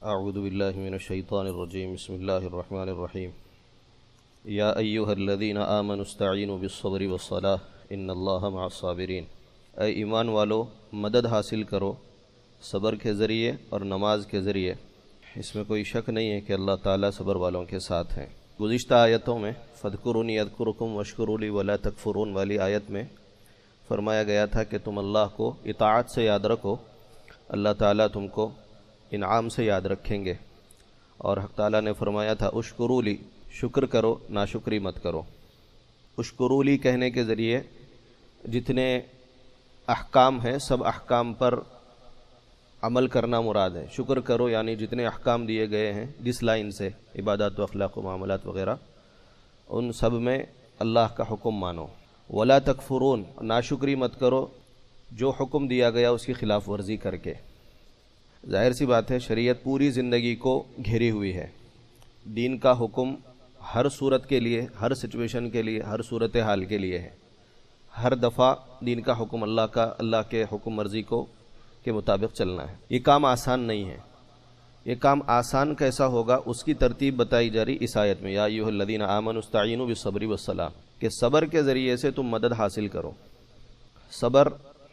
اعوذ باللہ من الشیطان الرجیم بسم اللہ الرحمن الرحیم یا ایہا الذین آمنوا استعینوا بالصبر والصلاة ان اللہ مع الصابرین۔ اے ایمان والو، مدد حاصل کرو صبر کے ذریعے اور نماز کے ذریعے۔ اس میں کوئی شک نہیں ہے کہ اللہ تعالیٰ صبر والوں کے ساتھ ہیں۔ گزشتہ آیتوں میں فاذکرونی اذکرکم واشکروا لی ولا تکفرون والی آیت میں فرمایا گیا تھا کہ تم اللہ کو اطاعت سے یاد رکھو، اللہ تعالیٰ تم کو انعام سے یاد رکھیں گے۔ اور حق تعالیٰ نے فرمایا تھا اشکروا لی، شکر کرو ناشکری مت کرو۔ اشکروا لی کہنے کے ذریعے جتنے احکام ہیں سب احکام پر عمل کرنا مراد ہے۔ شکر کرو یعنی جتنے احکام دیے گئے ہیں جس لائن سے، عبادات و اخلاق و معاملات وغیرہ، ان سب میں اللہ کا حکم مانو۔ ولا تکفرون، ناشکری مت کرو جو حکم دیا گیا اس کی خلاف ورزی کر کے۔ ظاہر سی بات ہے، شریعت پوری زندگی کو گھیری ہوئی ہے۔ دین کا حکم ہر صورت کے لیے، ہر سچویشن کے لیے، ہر صورت حال کے لیے ہے۔ ہر دفعہ دین کا حکم اللہ کے حکم مرضی کے مطابق چلنا ہے۔ یہ کام آسان نہیں ہے۔ یہ کام آسان کیسا ہوگا اس کی ترتیب بتائی جا رہی اس آیت میں، یا ایھا الذین آمنوا استعینوا بالصبر والصلاۃ، کہ صبر کے ذریعے سے تم مدد حاصل کرو۔ صبر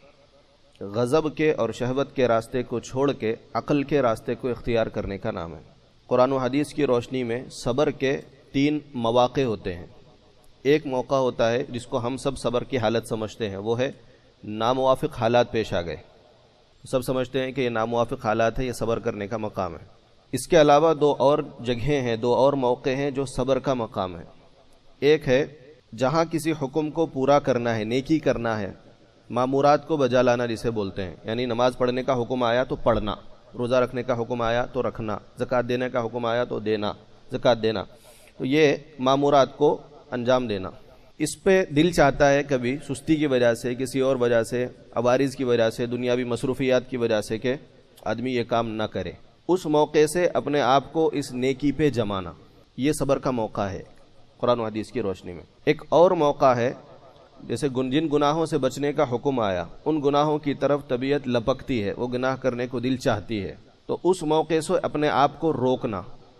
غضب کے اور شہوت کے راستے کو چھوڑ کے عقل کے راستے کو اختیار کرنے کا نام ہے۔ قرآن و حدیث کی روشنی میں صبر کے 3 مواقع ہوتے ہیں۔ ایک موقع ہوتا ہے جس کو ہم سب صبر کی حالت سمجھتے ہیں، وہ ہے ناموافق حالات پیش آ گئے۔ سب سمجھتے ہیں کہ یہ ناموافق حالات ہے، یہ صبر کرنے کا مقام ہے۔ اس کے علاوہ 2 اور جگہیں ہیں، 2 اور موقع ہیں جو صبر کا مقام ہے۔ ایک ہے جہاں کسی حکم کو پورا کرنا ہے، نیکی کرنا ہے، مامورات کو بجا لانا جسے بولتے ہیں، یعنی نماز پڑھنے کا حکم آیا تو پڑھنا، روزہ رکھنے کا حکم آیا تو رکھنا، زکوٰۃ دینے کا حکم آیا تو دینا، زکوٰۃ دینا، تو یہ مامورات کو انجام دینا۔ اس پہ دل چاہتا ہے کبھی سستی کی وجہ سے، کسی اور وجہ سے، عوارض کی وجہ سے، دنیاوی مصروفیات کی وجہ سے کہ آدمی یہ کام نہ کرے۔ اس موقع سے اپنے آپ کو اس نیکی پہ جمانا، یہ صبر کا موقع ہے قرآن و حدیث کی روشنی میں۔ ایک اور موقع ہے جیسے جن گناہوں سے بچنے کا حکم آیا ان گناہوں کی طرف طبیعت لپکتی ہے، وہ گناہ کرنے کو دل چاہتی ہے، تو اس موقع سے اپنے آپ کو روکنا۔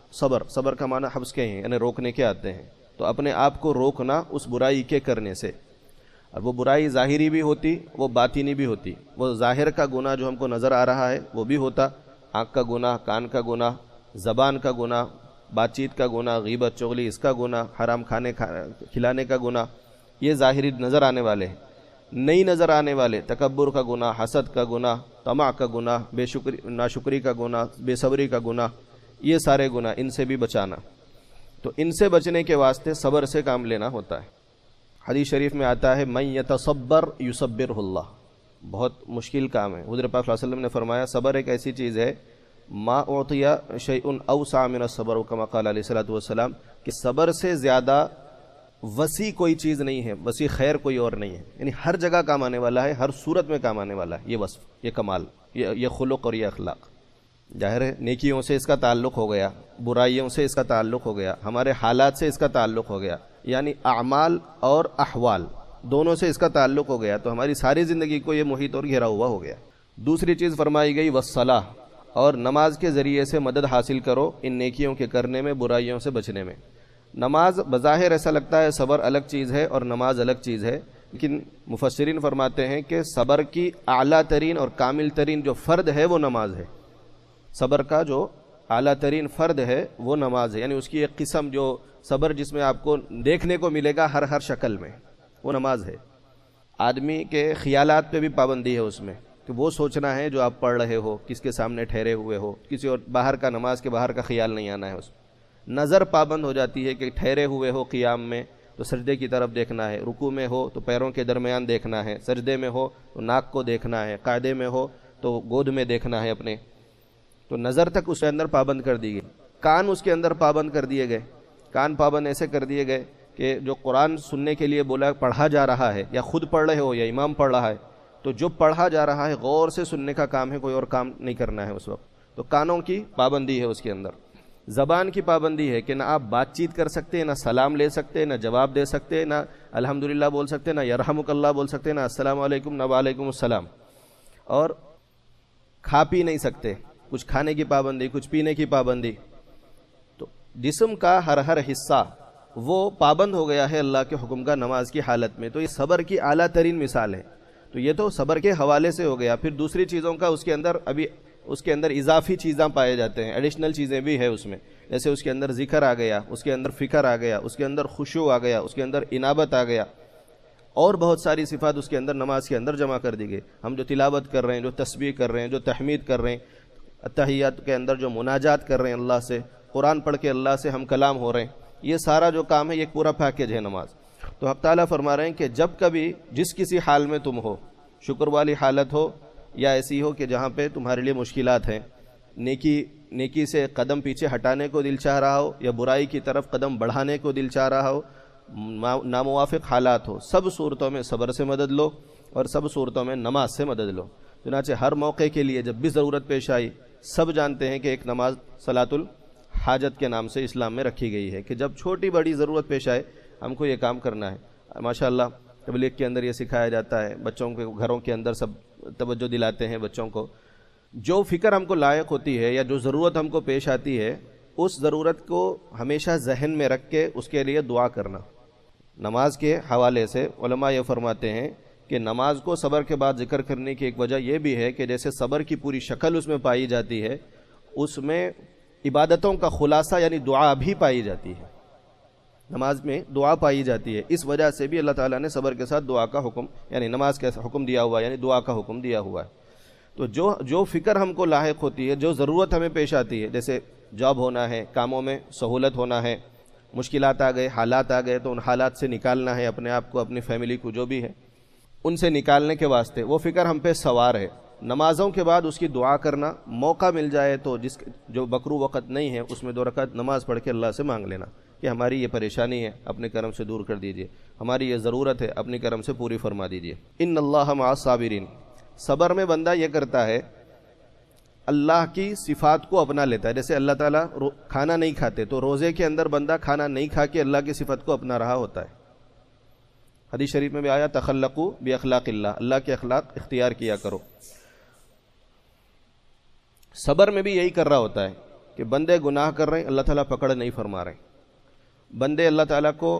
صبر کا معنی حبس کے ہیں، یعنی روکنے کے آتے ہیں، تو اپنے آپ کو روکنا اس برائی کے کرنے سے۔ اور وہ برائی ظاہری بھی ہوتی، وہ باطنی بھی ہوتی۔ وہ ظاہر کا گناہ جو ہم کو نظر آ رہا ہے وہ بھی ہوتا، آنکھ کا گناہ، کان کا گناہ، زبان کا گناہ، بات چیت کا گناہ، غیبت چغلی اس کا گناہ، حرام کھلانے کا گناہ، یہ ظاہری نظر آنے والے ہیں۔ نہیں نظر آنے والے تکبر کا گناہ، حسد کا گناہ، طمع کا گناہ، ناشکری کا گناہ، بے صبری کا گناہ، یہ سارے گناہ، ان سے بھی بچانا۔ تو ان سے بچنے کے واسطے صبر سے کام لینا ہوتا ہے۔ حدیث شریف میں آتا ہے من یتصبر یصبرہ اللہ، بہت مشکل کام ہے۔ حضور پاک صلی اللہ علیہ وسلم نے فرمایا صبر ایک ایسی چیز ہے ما اعطی شیء اوسع من الصبر، کما قال علیہ الصلوۃ والسلام، کہ صبر سے زیادہ وسیع کوئی چیز نہیں ہے، وسیع خیر کوئی اور نہیں ہے، یعنی ہر جگہ کام آنے والا ہے، ہر صورت میں کام آنے والا ہے۔ یہ وصف، یہ کمال، یہ خلق اور یہ اخلاق، ظاہر ہے نیکیوں سے اس کا تعلق ہو گیا، برائیوں سے اس کا تعلق ہو گیا، ہمارے حالات سے اس کا تعلق ہو گیا، یعنی اعمال اور احوال دونوں سے اس کا تعلق ہو گیا، تو ہماری ساری زندگی کو یہ محیط اور گھیرا ہوا ہو گیا۔ دوسری چیز فرمائی گئی والصلاۃ، اور نماز کے ذریعے سے مدد حاصل کرو ان نیکیوں کے کرنے میں، برائیوں سے بچنے میں۔ نماز بظاہر ایسا لگتا ہے صبر الگ چیز ہے اور نماز الگ چیز ہے، لیکن مفسرین فرماتے ہیں کہ صبر کی اعلیٰ ترین اور کامل ترین جو فرد ہے وہ نماز ہے۔ صبر کا جو اعلیٰ ترین فرد ہے وہ نماز ہے، یعنی اس کی ایک قسم جو صبر جس میں آپ کو دیکھنے کو ملے گا ہر شکل میں، وہ نماز ہے۔ آدمی کے خیالات پہ بھی پابندی ہے اس میں، کہ وہ سوچنا ہے جو آپ پڑھ رہے ہو، کس کے سامنے ٹھہرے ہوئے ہو، کسی اور باہر کا، نماز کے باہر کا خیال نہیں آنا ہے اس میں۔ نظر پابند ہو جاتی ہے کہ ٹھہرے ہوئے ہو قیام میں تو سجدے کی طرف دیکھنا ہے، رکوع میں ہو تو پیروں کے درمیان دیکھنا ہے، سجدے میں ہو تو ناک کو دیکھنا ہے، قاعدے میں ہو تو گود میں دیکھنا ہے اپنے، تو نظر تک اس کے اندر پابند کر دی گئی۔ کان اس کے اندر پابند کر دیے گئے، کان پابند ایسے کر دیے گئے کہ جو قرآن سننے کے لیے بولا پڑھا جا رہا ہے، یا خود پڑھ رہے ہو یا امام پڑھ رہا ہے، تو جو پڑھا جا رہا ہے غور سے سننے کا کام ہے، کوئی اور کام نہیں کرنا ہے اس وقت، تو کانوں کی پابندی ہے اس کے اندر۔ زبان کی پابندی ہے کہ نہ آپ بات چیت کر سکتے، نہ سلام لے سکتے، نہ جواب دے سکتے، نہ الحمدللہ بول سکتے، نہ یرحمک اللہ بول سکتے، نہ السلام علیکم، نہ وعلیکم السلام، اور کھا پی نہیں سکتے، کچھ کھانے کی پابندی، کچھ پینے کی پابندی. تو جسم کا ہر حصہ وہ پابند ہو گیا ہے اللہ کے حکم کا نماز کی حالت میں. تو یہ صبر کی اعلیٰ ترین مثال ہے. تو یہ تو صبر کے حوالے سے ہو گیا. پھر دوسری چیزوں کا اس کے اندر اضافی چیزیں پائے جاتے ہیں، ایڈیشنل چیزیں بھی ہے اس میں. جیسے اس کے اندر ذکر آ گیا، اس کے اندر فکر آ گیا، اس کے اندر خشوع آ گیا، اس کے اندر انابت آ گیا، اور بہت ساری صفات اس کے اندر نماز کے اندر جمع کر دی گئی. ہم جو تلاوت کر رہے ہیں، جو تسبیح کر رہے ہیں، جو تحمید کر رہے ہیں، اتحیات کے اندر جو مناجات کر رہے ہیں اللہ سے، قرآن پڑھ کے اللہ سے ہم کلام ہو رہے ہیں، یہ سارا جو کام ہے یہ پورا پیکیج ہے نماز. تو حق تعالیٰ فرما رہے ہیں کہ جب کبھی جس کسی حال میں تم ہو، شکر والی حالت ہو یا ایسی ہو کہ جہاں پہ تمہارے لیے مشکلات ہیں، نیکی سے قدم پیچھے ہٹانے کو دل چاہ رہا ہو یا برائی کی طرف قدم بڑھانے کو دل چاہ رہا ہو، ناموافق حالات ہو، سب صورتوں میں صبر سے مدد لو اور سب صورتوں میں نماز سے مدد لو. چنانچہ ہر موقع کے لیے جب بھی ضرورت پیش آئی، سب جانتے ہیں کہ ایک نماز صلاۃ الحاجت کے نام سے اسلام میں رکھی گئی ہے کہ جب چھوٹی بڑی ضرورت پیش آئے ہم کو یہ کام کرنا ہے. ماشاءاللہ تبلیغ کے اندر یہ سکھایا جاتا ہے، بچوں کے گھروں کے اندر سب توجہ دلاتے ہیں بچوں کو. جو فکر ہم کو لائق ہوتی ہے یا جو ضرورت ہم کو پیش آتی ہے، اس ضرورت کو ہمیشہ ذہن میں رکھ کے اس کے لیے دعا کرنا. نماز کے حوالے سے علماء یہ فرماتے ہیں کہ نماز کو صبر کے بعد ذکر کرنے کی ایک وجہ یہ بھی ہے کہ جیسے صبر کی پوری شکل اس میں پائی جاتی ہے، اس میں عبادتوں کا خلاصہ یعنی دعا بھی پائی جاتی ہے. نماز میں دعا پائی جاتی ہے، اس وجہ سے بھی اللہ تعالیٰ نے صبر کے ساتھ دعا کا حکم یعنی نماز کا حکم دیا ہوا ہے، یعنی دعا کا حکم دیا ہوا ہے. تو جو فکر ہم کو لاحق ہوتی ہے، جو ضرورت ہمیں پیش آتی ہے، جیسے جاب ہونا ہے، کاموں میں سہولت ہونا ہے، مشکلات آ گئے، حالات آ گئے، تو ان حالات سے نکالنا ہے اپنے آپ کو، اپنی فیملی کو، جو بھی ہے ان سے نکالنے کے واسطے وہ فکر ہم پہ سوار ہے. نمازوں کے بعد اس کی دعا کرنا، موقع مل جائے تو جو بکرو وقت نہیں ہے اس میں 2 رکعت نماز پڑھ کے اللہ سے مانگ لینا کہ ہماری یہ پریشانی ہے اپنے کرم سے دور کر دیجئے، ہماری یہ ضرورت ہے اپنے کرم سے پوری فرما دیجئے. ان اللہ مع الصابرین. صبر میں بندہ یہ کرتا ہے، اللہ کی صفات کو اپنا لیتا ہے. جیسے اللہ تعالیٰ کھانا نہیں کھاتے تو روزے کے اندر بندہ کھانا نہیں کھا کے اللہ کی صفت کو اپنا رہا ہوتا ہے. حدیث شریف میں بھی آیا تخلقوا باخلاق اللہ، اللہ کے اخلاق اختیار کیا کرو. صبر میں بھی یہی کر رہا ہوتا ہے کہ بندے گناہ کر رہے ہیں، اللہ تعالیٰ پکڑ نہیں فرما رہے. بندے اللہ تعالیٰ کو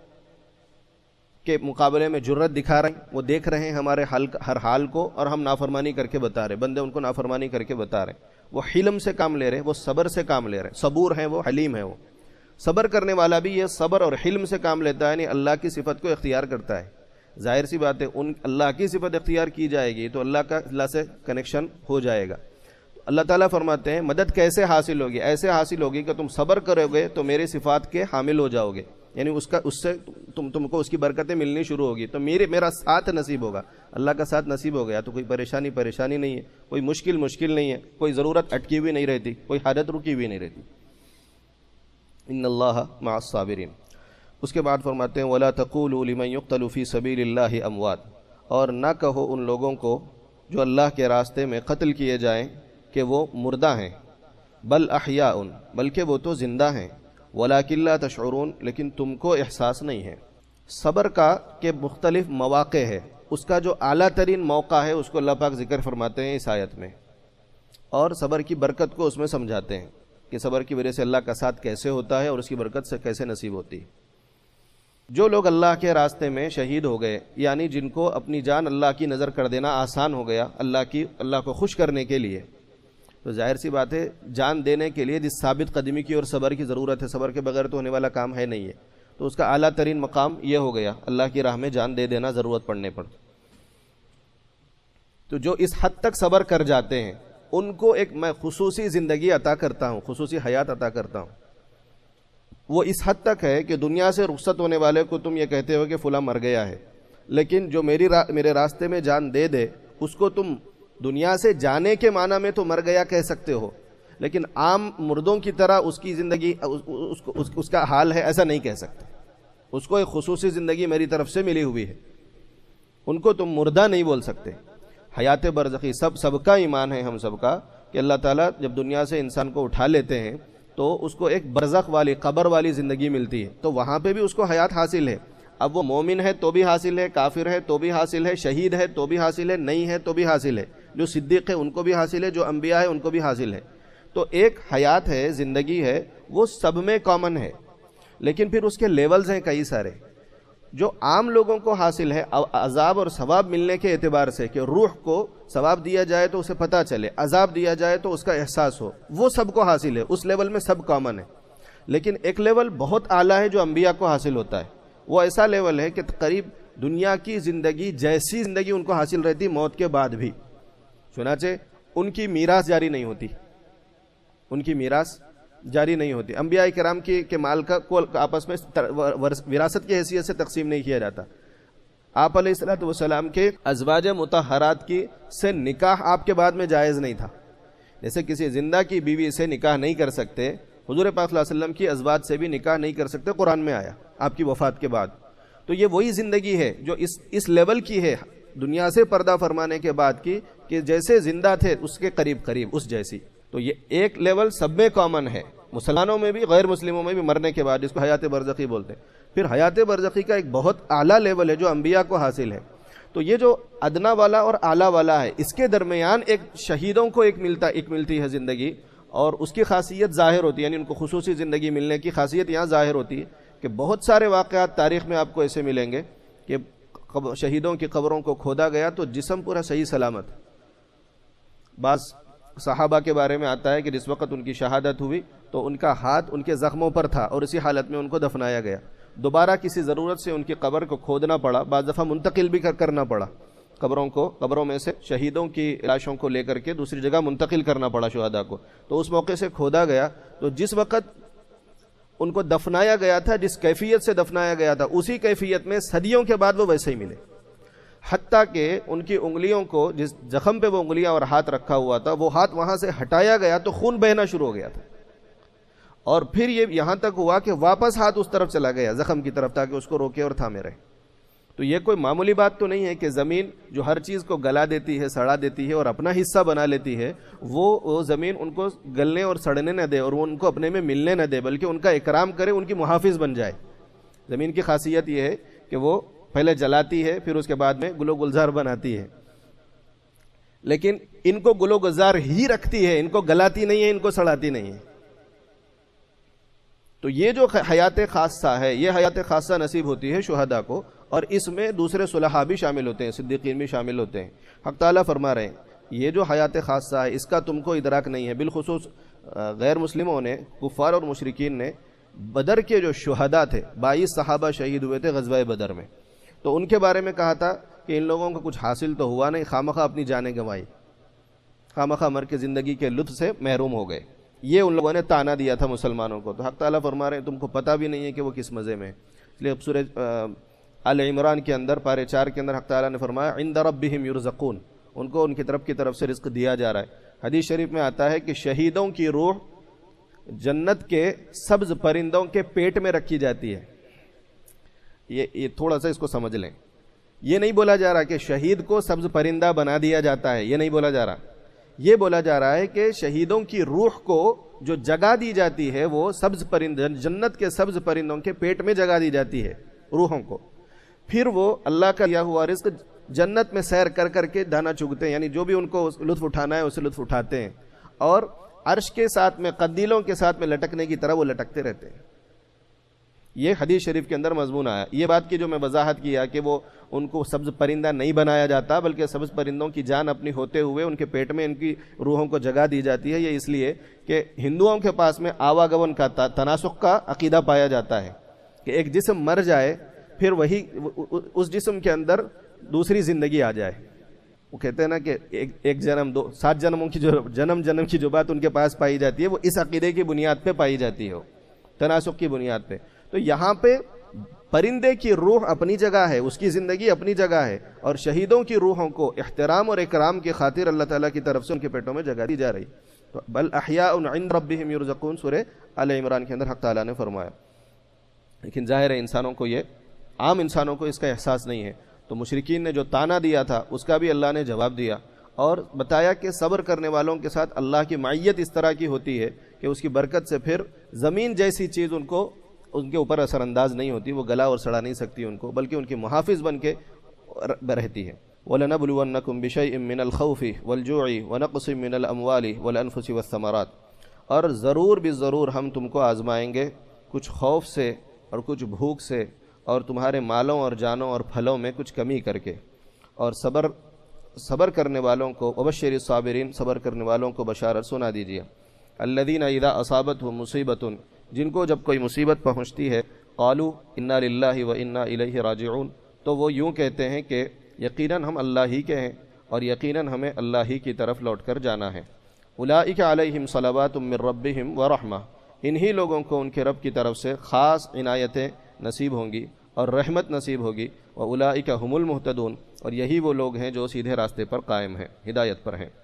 کے مقابلے میں جرت دکھا رہے ہیں، وہ دیکھ رہے ہیں ہمارے ہر حال کو اور ہم نافرمانی کر کے بتا رہے ہیں، بندے ان کو نافرمانی کر کے بتا رہے ہیں. وہ حلم سے کام لے رہے ہیں، وہ صبر سے کام لے رہے ہیں. صبور ہیں وہ، حلیم ہے وہ. صبر کرنے والا بھی یہ صبر اور حلم سے کام لیتا ہے، یعنی اللہ کی صفت کو اختیار کرتا ہے. ظاہر سی بات ہے اللہ کی صفت اختیار کی جائے گی تو اللہ سے کنیکشن ہو جائے گا. اللہ تعالیٰ فرماتے ہیں مدد کیسے حاصل ہوگی؟ ایسے حاصل ہوگی کہ تم صبر کرو گے تو میرے صفات کے حامل ہو جاؤ گے، یعنی اس سے تم کو اس کی برکتیں ملنی شروع ہوگی، تو میرا ساتھ نصیب ہوگا. اللہ کا ساتھ نصیب ہو گیا تو کوئی پریشانی نہیں ہے، کوئی مشکل نہیں ہے، کوئی ضرورت اٹکی ہوئی نہیں رہتی، کوئی حاجت رکی ہوئی نہیں رہتی. ان اللہ مع الصابرین. اس کے بعد فرماتے ہیں ولا تقولوا لمن يقتل في سبيل الله اموات. اور نہ کہو ان لوگوں کو جو اللہ کے راستے میں قتل کیے جائیں کہ وہ مردہ ہیں، بل احیاء، بلکہ وہ تو زندہ ہیں، ولکن لا تشعرون، لیکن تم کو احساس نہیں ہے. صبر کا کہ مختلف مواقع ہے، اس کا جو اعلیٰ ترین موقع ہے اس کو اللہ پاک ذکر فرماتے ہیں اس آیت میں، اور صبر کی برکت کو اس میں سمجھاتے ہیں کہ صبر کی وجہ سے اللہ کا ساتھ کیسے ہوتا ہے اور اس کی برکت سے کیسے نصیب ہوتی ہے. جو لوگ اللہ کے راستے میں شہید ہو گئے، یعنی جن کو اپنی جان اللہ کی نظر کر دینا آسان ہو گیا اللہ کو خوش کرنے کے لیے، تو ظاہر سی بات ہے جان دینے کے لیے جس ثابت قدمی کی اور صبر کی ضرورت ہے، صبر کے بغیر تو ہونے والا کام ہے نہیں ہے، تو اس کا اعلیٰ ترین مقام یہ ہو گیا اللہ کی راہ میں جان دے دینا ضرورت پڑنے پر. تو جو اس حد تک صبر کر جاتے ہیں ان کو ایک میں خصوصی زندگی عطا کرتا ہوں، خصوصی حیات عطا کرتا ہوں. وہ اس حد تک ہے کہ دنیا سے رخصت ہونے والے کو تم یہ کہتے ہو کہ فلاں مر گیا ہے، لیکن جو میرے راستے میں جان دے دے اس کو تم دنیا سے جانے کے معنی میں تو مر گیا کہہ سکتے ہو، لیکن عام مردوں کی طرح اس کی زندگی اس کا حال ہے ایسا نہیں کہہ سکتے. اس کو ایک خصوصی زندگی میری طرف سے ملی ہوئی ہے، ان کو تم مردہ نہیں بول سکتے. حیات برزخی سب کا ایمان ہے ہم سب کا کہ اللہ تعالیٰ جب دنیا سے انسان کو اٹھا لیتے ہیں تو اس کو ایک برزخ والی قبر والی زندگی ملتی ہے، تو وہاں پہ بھی اس کو حیات حاصل ہے. اب وہ مومن ہے تو بھی حاصل ہے، کافر ہے تو بھی حاصل ہے، شہید ہے تو بھی حاصل ہے، نہیں ہے تو بھی حاصل ہے. جو صدیق ہے ان کو بھی حاصل ہے، جو انبیاء ہے ان کو بھی حاصل ہے۔ تو ایک حیات ہے، زندگی ہے، وہ سب میں کامن ہے، لیکن پھر اس کے لیولز ہیں کئی سارے۔ جو عام لوگوں کو حاصل ہے عذاب اور ثواب ملنے کے اعتبار سے، کہ روح کو ثواب دیا جائے تو اسے پتہ چلے، عذاب دیا جائے تو اس کا احساس ہو، وہ سب کو حاصل ہے، اس لیول میں سب کامن ہے۔ لیکن ایک لیول بہت اعلیٰ ہے جو انبیاء کو حاصل ہوتا ہے، وہ ایسا لیول ہے کہ قریب دنیا کی زندگی جیسی زندگی ان کو حاصل رہتی موت کے بعد بھی، چنانچہ ان کی میراث جاری نہیں ہوتی، ان کی میراث جاری نہیں ہوتی۔ انبیاء کرام کے مال کا کو آپس میں وراثت کی حیثیت سے تقسیم نہیں کیا جاتا۔ آپ علیہ الصلوۃ والسلام کے ازواج مطہرات کی سے نکاح آپ کے بعد میں جائز نہیں تھا، جیسے کسی زندہ کی بیوی سے نکاح نہیں کر سکتے، حضور پاک صلی اللہ علیہ وسلم کی ازواج سے بھی نکاح نہیں کر سکتے، قرآن میں آیا آپ کی وفات کے بعد۔ تو یہ وہی زندگی ہے جو اس لیول کی ہے، دنیا سے پردہ فرمانے کے بعد کی، کہ جیسے زندہ تھے اس کے قریب قریب اس جیسی۔ تو یہ ایک لیول سب میں کامن ہے، مسلمانوں میں بھی غیر مسلموں میں بھی، مرنے کے بعد، جس کو حیات برزخی بولتے ہیں۔ پھر حیات برزخی کا ایک بہت اعلیٰ لیول ہے جو انبیاء کو حاصل ہے۔ تو یہ جو ادنا والا اور اعلیٰ والا ہے، اس کے درمیان ایک شہیدوں کو ایک ملتی ہے زندگی، اور اس کی خاصیت ظاہر ہوتی ہے، یعنی ان کو خصوصی زندگی ملنے کی خاصیت یہاں ظاہر ہوتی ہے کہ بہت سارے واقعات تاریخ میں آپ کو ایسے ملیں گے کہ شہیدوں کی قبروں کو کھودا گیا تو جسم پورا صحیح سلامت۔ بعض صحابہ کے بارے میں آتا ہے کہ جس وقت ان کی شہادت ہوئی تو ان کا ہاتھ ان کے زخموں پر تھا اور اسی حالت میں ان کو دفنایا گیا، دوبارہ کسی ضرورت سے ان کی قبر کو کھودنا پڑا، بعض دفعہ منتقل بھی کرنا پڑا، قبروں میں سے شہیدوں کی لاشوں کو لے کر کے دوسری جگہ منتقل کرنا پڑا شہداء کو، تو اس موقع سے کھودا گیا۔ تو جس وقت ان کو دفنایا گیا تھا، جس کیفیت سے دفنایا گیا تھا، اسی کیفیت میں صدیوں کے بعد وہ ویسے ہی ملے، حتیٰ کہ ان کی انگلیوں کو، جس زخم پہ وہ انگلیاں اور ہاتھ رکھا ہوا تھا، وہ ہاتھ وہاں سے ہٹایا گیا تو خون بہنا شروع ہو گیا تھا، اور پھر یہ یہاں تک ہوا کہ واپس ہاتھ اس طرف چلا گیا، زخم کی طرف، تاکہ اس کو روکے اور تھامے رہے۔ تو یہ کوئی معمولی بات تو نہیں ہے کہ زمین جو ہر چیز کو گلا دیتی ہے، سڑا دیتی ہے اور اپنا حصہ بنا لیتی ہے، وہ زمین ان کو گلنے اور سڑنے نہ دے اور وہ ان کو اپنے میں ملنے نہ دے، بلکہ ان کا اکرام کرے، ان کی محافظ بن جائے۔ زمین کی خاصیت یہ ہے کہ وہ پہلے جلاتی ہے، پھر اس کے بعد میں گل و گلزار بناتی ہے، لیکن ان کو گل و گلزار ہی رکھتی ہے، ان کو گلاتی نہیں ہے، ان کو سڑاتی نہیں ہے۔ تو یہ جو حیات خاصہ ہے، یہ حیات خاصہ نصیب ہوتی ہے شہداء کو، اور اس میں دوسرے صلحاء بھی شامل ہوتے ہیں، صدیقین بھی شامل ہوتے ہیں۔ حق تعالیٰ فرما رہے ہیں یہ جو حیات خاصہ ہے اس کا تم کو ادراک نہیں ہے۔ بالخصوص غیر مسلموں نے، کفار اور مشرکین نے، بدر کے جو شہداء تھے، 22 صحابہ شہید ہوئے تھے غزوہ بدر میں، تو ان کے بارے میں کہا تھا کہ ان لوگوں کو کچھ حاصل تو ہوا نہیں، خامخواہ اپنی جانیں گنوائی، خامخواہ مر کے زندگی کے لطف سے محروم ہو گئے، یہ ان لوگوں نے تانا دیا تھا مسلمانوں کو۔ تو حق تعالیٰ فرما رہے ہیں تم کو پتہ بھی نہیں ہے کہ وہ کس مزے میں ہے۔ اس لیے سورہ آل عمران کے اندر پارے 4 کے اندر حق تعالیٰ نے فرمایا عند ربہم یرزقون، ان کو ان کی طرف سے رزق دیا جا رہا ہے۔ حدیث شریف میں آتا ہے کہ شہیدوں کی روح جنت کے سبز پرندوں کے پیٹ میں رکھی جاتی ہے۔ یہ تھوڑا سا اس کو سمجھ لیں، یہ نہیں بولا جا رہا کہ شہید کو سبز پرندہ بنا دیا جاتا ہے، یہ نہیں بولا جا رہا، یہ بولا جا رہا ہے کہ شہیدوں کی روح کو جو جگہ دی جاتی ہے وہ سبز پرندے، جنت کے سبز پرندوں کے پیٹ میں جگہ دی جاتی ہے روحوں کو، پھر وہ اللہ کا دیا ہوا رزق جنت میں سیر کر کر کے دانا چگتے ہیں، یعنی جو بھی ان کو لطف اٹھانا ہے اسے لطف اٹھاتے ہیں، اور عرش کے ساتھ میں قندیلوں کے ساتھ میں لٹکنے کی طرح وہ لٹکتے رہتے ہیں۔ یہ حدیث شریف کے اندر مضمون آیا۔ یہ بات کی جو میں وضاحت کیا کہ وہ ان کو سبز پرندہ نہیں بنایا جاتا، بلکہ سبز پرندوں کی جان اپنی ہوتے ہوئے ان کے پیٹ میں ان کی روحوں کو جگہ دی جاتی ہے، یہ اس لیے کہ ہندوؤں کے پاس میں آواگمن کا تناسخ کا عقیدہ پایا جاتا ہے کہ ایک جسم مر جائے پھر وہی اس جسم کے اندر دوسری زندگی آ جائے۔ وہ کہتے ہیں نا کہ ایک جنم 7 جنموں کی جو جنم کی جو بات ان کے پاس پائی جاتی ہے وہ اس عقیدے کی بنیاد پہ پائی جاتی ہے، تناسخ کی بنیاد پہ۔ تو یہاں پہ پرندے کی روح اپنی جگہ ہے، اس کی زندگی اپنی جگہ ہے، اور شہیدوں کی روحوں کو احترام اور اکرام کی خاطر اللہ تعالیٰ کی طرف سے ان کے پیٹوں میں جگہ دی جا رہی۔ تو بل احیاء عند ربہم یرزقون، سورہ آل عمران کے اندر حق تعالیٰ نے فرمایا۔ لیکن ظاہر ہے انسانوں کو، یہ عام انسانوں کو اس کا احساس نہیں ہے، تو مشرکین نے جو تانا دیا تھا اس کا بھی اللہ نے جواب دیا اور بتایا کہ صبر کرنے والوں کے ساتھ اللہ کی معیت اس طرح کی ہوتی ہے کہ اس کی برکت سے پھر زمین جیسی چیز ان کے اوپر اثر انداز نہیں ہوتی، وہ گلا اور سڑا نہیں سکتی ان کو، بلکہ ان کی محافظ بن کے رہتی ہے۔ وَلَنَبْلُوَنَّكُمْ بِشَيْءٍ مِّنَ الْخَوْفِ وَالْجُوعِ وَنَقْصٍ مِّنَ الْأَمْوَالِ وَالْأَنفُسِ وَالثَّمَرَاتِ، اور ضرور بھی ضرور ہم تم کو آزمائیں گے کچھ خوف سے اور کچھ بھوک سے اور تمہارے مالوں اور جانوں اور پھلوں میں کچھ کمی کر کے، اور صبر کرنے والوں کو وبشر الصابرین، صبر کرنے والوں کو بشارت سنا دیجیے۔ الذین اذا اصابتهم مصیبۃ، جن کو جب کوئی مصیبت پہنچتی ہے، قالوا انا للہ و انا الیہ راجعون، تو وہ یوں کہتے ہیں کہ یقیناً ہم اللہ ہی کے ہیں اور یقیناً ہمیں اللہ ہی کی طرف لوٹ کر جانا ہے۔ اولئک علیہم صلوات من ربہم ورحمہ، انہی لوگوں کو ان کے رب کی طرف سے خاص عنایتیں نصیب ہوں گی اور رحمت نصیب ہوگی۔ واولئک هم المہتدون، اور یہی وہ لوگ ہیں جو سیدھے راستے پر قائم ہیں، ہدایت پر ہیں۔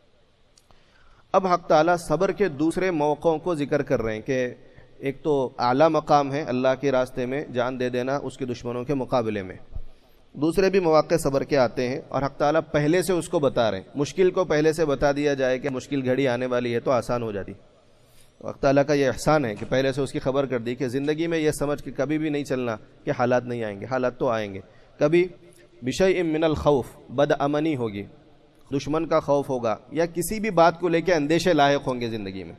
اب حق تعالیٰ صبر کے دوسرے موقعوں کو ذکر کر رہے ہیں کہ ایک تو اعلیٰ مقام ہے اللہ کے راستے میں جان دے دینا اس کے دشمنوں کے مقابلے میں، دوسرے بھی مواقع صبر کے آتے ہیں اور حق تعالیٰ پہلے سے اس کو بتا رہے ہیں۔ مشکل کو پہلے سے بتا دیا جائے کہ مشکل گھڑی آنے والی ہے تو آسان ہو جاتی، تو حق تعالیٰ کا یہ احسان ہے کہ پہلے سے اس کی خبر کر دی کہ زندگی میں یہ سمجھ کے کبھی بھی نہیں چلنا کہ حالات نہیں آئیں گے، حالات تو آئیں گے۔ کبھی بشیء من الخوف، بد امنی ہوگی، دشمن کا خوف ہوگا، یا کسی بھی بات کو لے کے اندیشے لاحق ہوں گے زندگی میں۔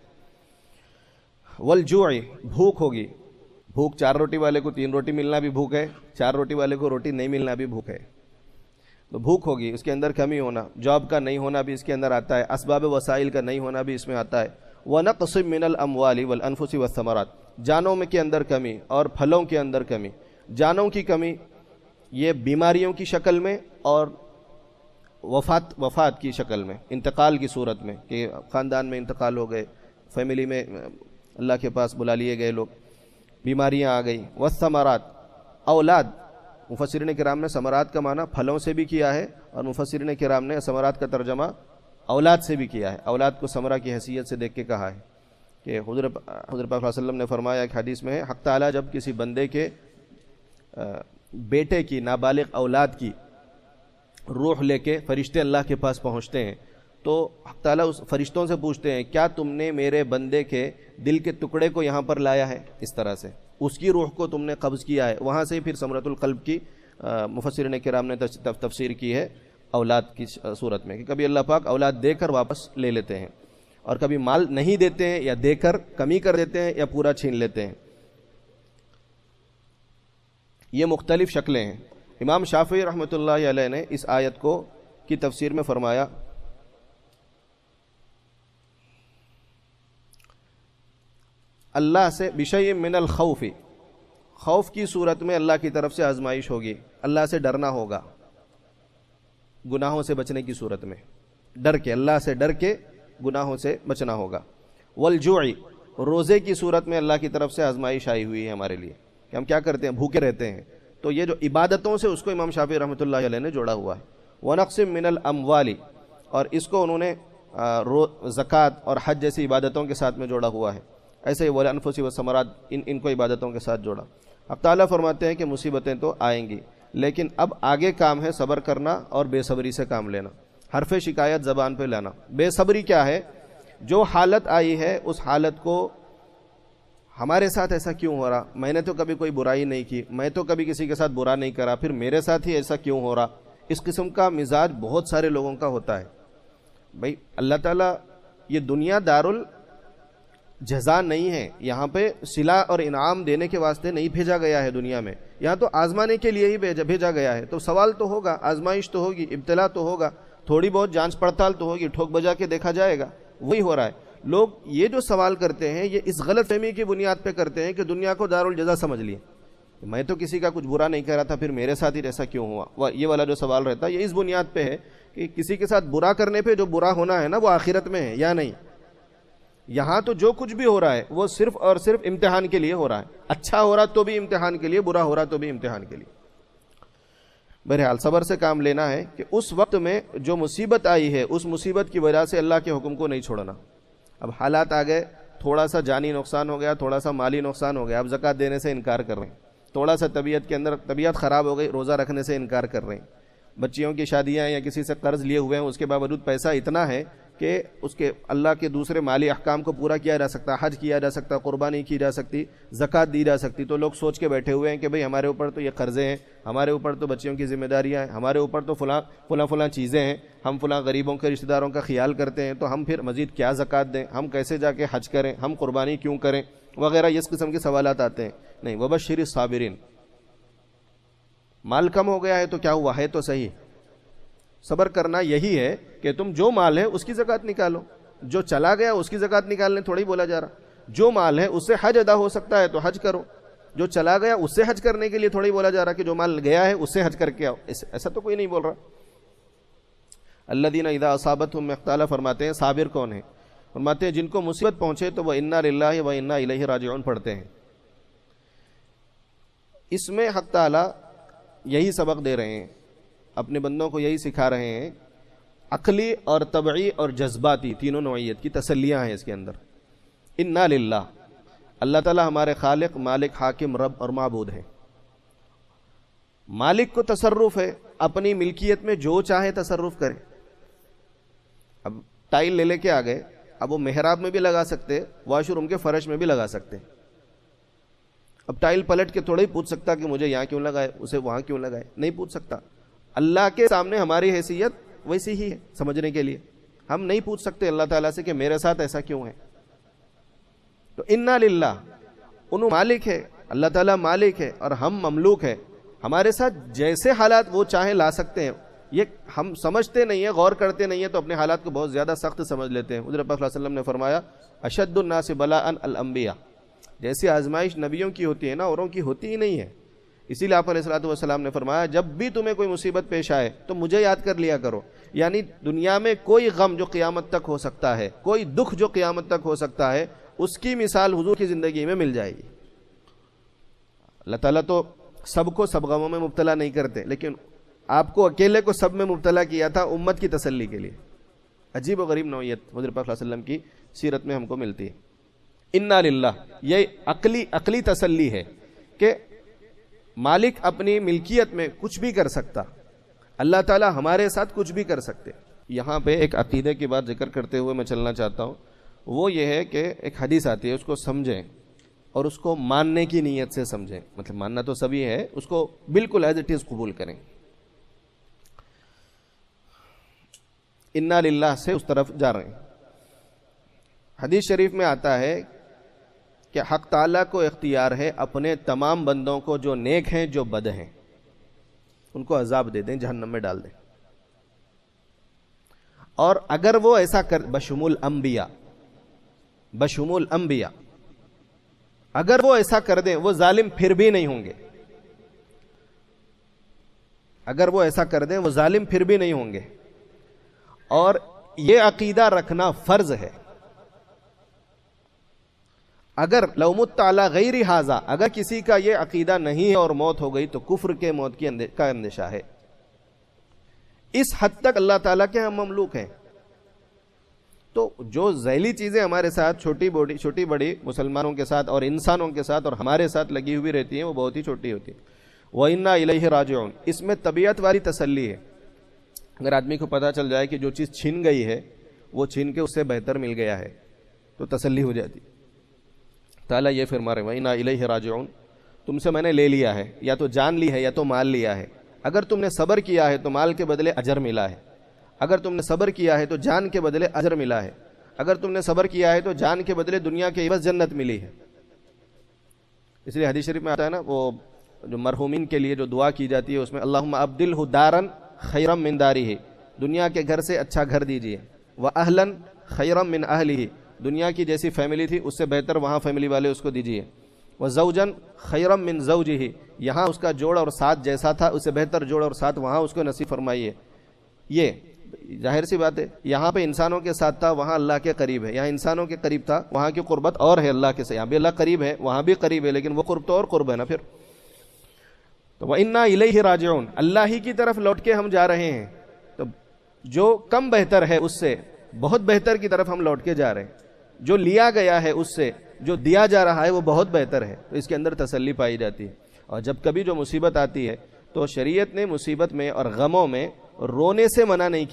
والجوع، بھوک ہوگی، بھوک 4 روٹی والے کو 3 روٹی ملنا بھی بھوک ہے، 4 روٹی والے کو روٹی نہیں ملنا بھی بھوک ہے، تو بھوک ہوگی، اس کے اندر کمی ہونا، جاب کا نہیں ہونا بھی اس کے اندر آتا ہے، اسباب وسائل کا نہیں ہونا بھی اس میں آتا ہے۔ وَنَقْصٍ مِّنَ الْأَمْوَالِ وَالْأَنفُسِ وَالثَّمَرَاتِ، جانوں میں کے اندر کمی اور پھلوں کے اندر کمی۔ جانوں کی کمی یہ بیماریوں کی شکل میں اور وفات کی شکل میں، انتقال کی صورت میں کہ خاندان میں انتقال ہو گئے، فیملی میں اللہ کے پاس بلا لیے گئے لوگ، بیماریاں آ گئی۔ والثمرات، اولاد، مفسرین کرام نے ثمرات کا معنی پھلوں سے بھی کیا ہے اور مفسرین کرام نے ثمرات کا ترجمہ اولاد سے بھی کیا ہے، اولاد کو ثمرہ کی حیثیت سے دیکھ کے کہا ہے کہ حضور پاک صلی اللہ علیہ وسلم نے فرمایا ایک حدیث میں ہے، حق تعالیٰ جب کسی بندے کے بیٹے کی، نابالغ اولاد کی روح لے کے فرشتے اللہ کے پاس پہنچتے ہیں تو حق تعالیٰ اس فرشتوں سے پوچھتے ہیں کیا تم نے میرے بندے کے دل کے ٹکڑے کو یہاں پر لایا ہے، اس طرح سے اس کی روح کو تم نے قبض کیا ہے۔ وہاں سے پھر ثمرۃ القلب کی مفسرین کرام نے تفسیر کی ہے اولاد کی صورت میں کہ کبھی اللہ پاک اولاد دے کر واپس لے لیتے ہیں اور کبھی مال نہیں دیتے ہیں یا دے کر کمی کر دیتے ہیں یا پورا چھین لیتے ہیں، یہ مختلف شکلیں ہیں۔ امام شافعی رحمۃ اللہ علیہ نے اس آیت کو کی تفسیر میں فرمایا اللہ سے بشیء من الخوف، خوف کی صورت میں اللہ کی طرف سے آزمائش ہوگی، اللہ سے ڈرنا ہوگا، گناہوں سے بچنے کی صورت میں ڈر کے، اللہ سے ڈر کے گناہوں سے بچنا ہوگا۔ والجوع، روزے کی صورت میں اللہ کی طرف سے آزمائش آئی ہوئی ہے ہمارے لیے کہ ہم کیا کرتے ہیں، بھوکے رہتے ہیں، تو یہ جو عبادتوں سے اس کو امام شافعی رحمۃ اللہ علیہ نے جوڑا ہوا ہے۔ ونقص من الاموال، اور اس کو انہوں نے زکوٰۃ اور حج جیسی عبادتوں کے ساتھ میں جوڑا ہوا ہے، ایسے ہی والانفس والثمرات ان کو عبادتوں کے ساتھ جوڑا۔ اب تعالیٰ فرماتے ہیں کہ مصیبتیں تو آئیں گی لیکن اب آگے کام ہے صبر کرنا اور بے صبری سے کام لینا، حرف شکایت زبان پہ لانا۔ بے صبری کیا ہے؟ جو حالت آئی ہے اس حالت کو ہمارے ساتھ ایسا کیوں ہو رہا، میں نے تو کبھی کوئی برائی نہیں کی، میں تو کبھی کسی کے ساتھ برا نہیں کرا، پھر میرے ساتھ ہی ایسا کیوں ہو رہا، اس قسم کا مزاج بہت سارے لوگوں کا ہوتا ہے۔ بھائی اللہ تعالیٰ یہ دنیا دارالجزا نہیں ہے، یہاں پہ صلہ اور انعام دینے کے واسطے نہیں بھیجا گیا ہے دنیا میں، یہاں تو آزمانے کے لیے ہی بھیجا گیا ہے، تو سوال تو ہوگا، آزمائش تو ہوگی، ابتلا تو ہوگا، تھوڑی بہت جانچ پڑتال تو ہوگی، ٹھوک بجا کے دیکھا جائے گا، وہی ہو رہا ہے۔ لوگ یہ جو سوال کرتے ہیں یہ اس غلط فہمی کی بنیاد پہ کرتے ہیں کہ دنیا کو دارالجزا سمجھ لیے، میں تو کسی کا کچھ برا نہیں کر رہا تھا پھر میرے ساتھ ہی ایسا کیوں ہوا، یہ والا جو سوال رہتا ہے یہ اس بنیاد پہ ہے کہ کسی کے ساتھ برا کرنے پہ جو برا ہونا ہے نا وہ آخرت میں ہے یا نہیں، یہاں تو جو کچھ بھی ہو رہا ہے وہ صرف اور صرف امتحان کے لیے ہو رہا ہے، اچھا ہو رہا تو بھی امتحان کے لیے، برا ہو رہا تو بھی امتحان کے لیے۔ بہرحال صبر سے کام لینا ہے کہ اس وقت میں جو مصیبت آئی ہے اس مصیبت کی وجہ سے اللہ کے حکم کو نہیں چھوڑنا۔ اب حالات آ گئے، تھوڑا سا جانی نقصان ہو گیا، تھوڑا سا مالی نقصان ہو گیا، اب زکوٰۃ دینے سے انکار کر رہے ہیں، تھوڑا سا طبیعت کے اندر طبیعت خراب ہو گئی، روزہ رکھنے سے انکار کر رہے ہیں، بچیوں کی شادیاں یا کسی سے قرض لیے ہوئے ہیں اس کے باوجود پیسہ اتنا ہے کہ اس کے اللہ کے دوسرے مالی احکام کو پورا کیا جا سکتا، حج کیا جا سکتا، قربانی کی جا سکتی، زکوٰۃ دی جا سکتی، تو لوگ سوچ کے بیٹھے ہوئے ہیں کہ بھئی ہمارے اوپر تو یہ قرضے ہیں، ہمارے اوپر تو بچیوں کی ذمہ داریاں ہیں، ہمارے اوپر تو فلاں چیزیں ہیں، ہم فلاں غریبوں کے رشتہ داروں کا خیال کرتے ہیں، تو ہم پھر مزید کیا زکوٰۃ دیں، ہم کیسے جا کے حج کریں، ہم قربانی کیوں کریں وغیرہ، اس قسم کے سوالات آتے ہیں۔ نہیں، وبشر الصابرین، مال کم ہو گیا ہے تو کیا ہوا ہے تو صحیح، صبر کرنا یہی ہے کہ تم جو مال ہے اس کی زکوٰۃ نکالو، جو چلا گیا اس کی زکوٰۃ نکالنے تھوڑی بولا جا رہا، جو مال ہے اس سے حج ادا ہو سکتا ہے تو حج کرو، جو چلا گیا اس سے حج کرنے کے لیے تھوڑی بولا جا رہا کہ جو مال گیا ہے اس سے حج کر کے آؤ، ایسا تو کوئی نہیں بول رہا۔ الذین اذا اصابتهم مختالا، فرماتے ہیں صابر کون ہے؟ فرماتے ہیں جن کو مصیبت پہنچے تو وہ انا للہ و انا الیہ راجعون پڑھتے ہیں۔ اس میں حق تعالی یہی سبق دے رہے ہیں، اپنے بندوں کو یہی سکھا رہے ہیں، عقلی اور طبعی اور جذباتی تینوں نوعیت کی تسلیاں ہیں اس کے اندر۔ انا للہ، اللہ تعالی ہمارے خالق، مالک، حاکم، رب اور معبود ہے۔ مالک کو تصرف ہے، اپنی ملکیت میں جو چاہے تصرف کرے۔ اب ٹائل لے کے آ گئے، اب وہ محراب میں بھی لگا سکتے، واش روم کے فرش میں بھی لگا سکتے۔ اب ٹائل پلٹ کے تھوڑا ہی پوچھ سکتا کہ مجھے یہاں کیوں لگائے، اسے وہاں کیوں لگائے، نہیں پوچھ سکتا۔ اللہ کے سامنے ہماری حیثیت ویسی ہی ہے سمجھنے کے لیے، ہم نہیں پوچھ سکتے اللہ تعالیٰ سے کہ میرے ساتھ ایسا کیوں ہے۔ تو انا للہ، انہوں مالک ہے، اللہ تعالیٰ مالک ہے اور ہم مملوک ہے، ہمارے ساتھ جیسے حالات وہ چاہیں لا سکتے ہیں۔ یہ ہم سمجھتے نہیں ہیں، غور کرتے نہیں ہیں، تو اپنے حالات کو بہت زیادہ سخت سمجھ لیتے ہیں۔ حضور پاک صلی اللہ علیہ وسلم نے فرمایا اشد الناس بلاء الانبیاء، جیسی آزمائش نبیوں کی ہوتی ہے نا، اوروں کی ہوتی ہی نہیں ہے۔ اسی لیے آپ علیہ الصلوۃ والسلام نے فرمایا جب بھی تمہیں کوئی مصیبت پیش آئے تو مجھے یاد کر لیا کرو، یعنی دنیا میں کوئی غم جو قیامت تک ہو سکتا ہے، کوئی دکھ جو قیامت تک ہو سکتا ہے، اس کی مثال حضور کی زندگی میں مل جائے گی۔ اللہ تعالیٰ تو سب کو سب غموں میں مبتلا نہیں کرتے، لیکن آپ کو اکیلے کو سب میں مبتلا کیا تھا امت کی تسلی کے لیے۔ عجیب و غریب نوعیت حضور پاک صلی اللہ علیہ وسلم کی سیرت میں ہم کو ملتی ہے۔ انا للہ، یہ عقلی تسلی ہے کہ مالک اپنی ملکیت میں کچھ بھی کر سکتا، اللہ تعالیٰ ہمارے ساتھ کچھ بھی کر سکتے۔ یہاں پہ ایک عقیدے کی بات ذکر کرتے ہوئے میں چلنا چاہتا ہوں، وہ یہ ہے کہ ایک حدیث آتی ہے، اس کو سمجھیں اور اس کو ماننے کی نیت سے سمجھیں، مطلب ماننا تو سبھی ہے، اس کو بالکل ایز اٹ از قبول کریں۔ انا للہ سے اس طرف جا رہے ہیں۔ حدیث شریف میں آتا ہے کہ حق تعالیٰ کو اختیار ہے اپنے تمام بندوں کو جو نیک ہیں جو بد ہیں ان کو عذاب دے دیں، جہنم میں ڈال دیں، اور اگر وہ ایسا کر بشمول انبیاء اگر وہ ایسا کر دیں وہ ظالم پھر بھی نہیں ہوں گے، اگر وہ ایسا کر دیں وہ ظالم پھر بھی نہیں ہوں گے۔ اور یہ عقیدہ رکھنا فرض ہے۔ اگر لو مت علی غیر ھذا، اگر کسی کا یہ عقیدہ نہیں ہے اور موت ہو گئی تو کفر کے موت کا اندیشہ ہے۔ اس حد تک اللہ تعالیٰ کے ہم مملوک ہیں۔ تو جو ذیلی چیزیں ہمارے ساتھ چھوٹی بڑی مسلمانوں کے ساتھ اور انسانوں کے ساتھ اور ہمارے ساتھ لگی ہوئی رہتی ہیں، وہ بہت ہی چھوٹی ہوتی ہیں۔ وَإِنَّا إِلَيْهِ رَاجِعُونَ، اس میں طبیعت والی تسلی ہے۔ اگر آدمی کو پتہ چل جائے کہ جو چیز چھین گئی ہے وہ چھین کے اس سے بہتر مل گیا ہے تو تسلی ہو جاتی۔ تعالیٰ یہ فرما رہے ہیں وَإِنَّا إِلَيْهِ رَاجِعُونَ، تم سے میں نے لے لیا ہے، یا تو جان لی ہے یا تو مال لیا ہے۔ اگر تم نے صبر کیا ہے تو مال کے بدلے اجر ملا ہے، اگر تم نے صبر کیا ہے تو جان کے بدلے اجر ملا ہے، اگر تم نے صبر کیا ہے تو جان کے بدلے دنیا کے عوض جنت ملی ہے۔ اس لیے حدیث شریف میں آتا ہے نا، وہ جو مرحومین کے لیے جو دعا کی جاتی ہے اس میں اللہم ابدلہ دارا خیرا من دارہ، دنیا کے گھر سے اچھا گھر دیجیے، واہلا خیرا من اہلہ، دنیا کی جیسی فیملی تھی اس سے بہتر وہاں فیملی والے اس کو دیجیے، وزوجا خیرا من زوجہ، یہاں اس کا جوڑ اور ساتھ جیسا تھا اس سے بہتر جوڑ اور ساتھ وہاں اس کو نصیب فرمائیے۔ یہ ظاہر سی بات ہے، یہاں پہ انسانوں کے ساتھ تھا وہاں اللہ کے قریب ہے، یہاں انسانوں کے قریب تھا وہاں کی قربت اور ہے اللہ کے سے، یہاں بھی اللہ قریب ہے وہاں بھی قریب ہے، لیکن وہ قرب تو اور قرب ہے نا پھر۔ تو وَإِنَّا إِلَيْهِ رَاجِعُونَ، اللہ ہی کی طرف لوٹ کے ہم جا رہے ہیں، تو جو کم بہتر ہے اس سے بہت بہتر کی طرف ہم لوٹ کے جا رہے ہیں، جو لیا گیا ہے اس سے جو دیا جا رہا ہے وہ بہت بہتر ہے، تو اس کے اندر تسلی پائی جاتی ہے۔ اور جب کبھی جو مصیبت آتی ہے تو شریعت نے مصیبت میں اور غموں میں رونے سے منع نہیں کیا،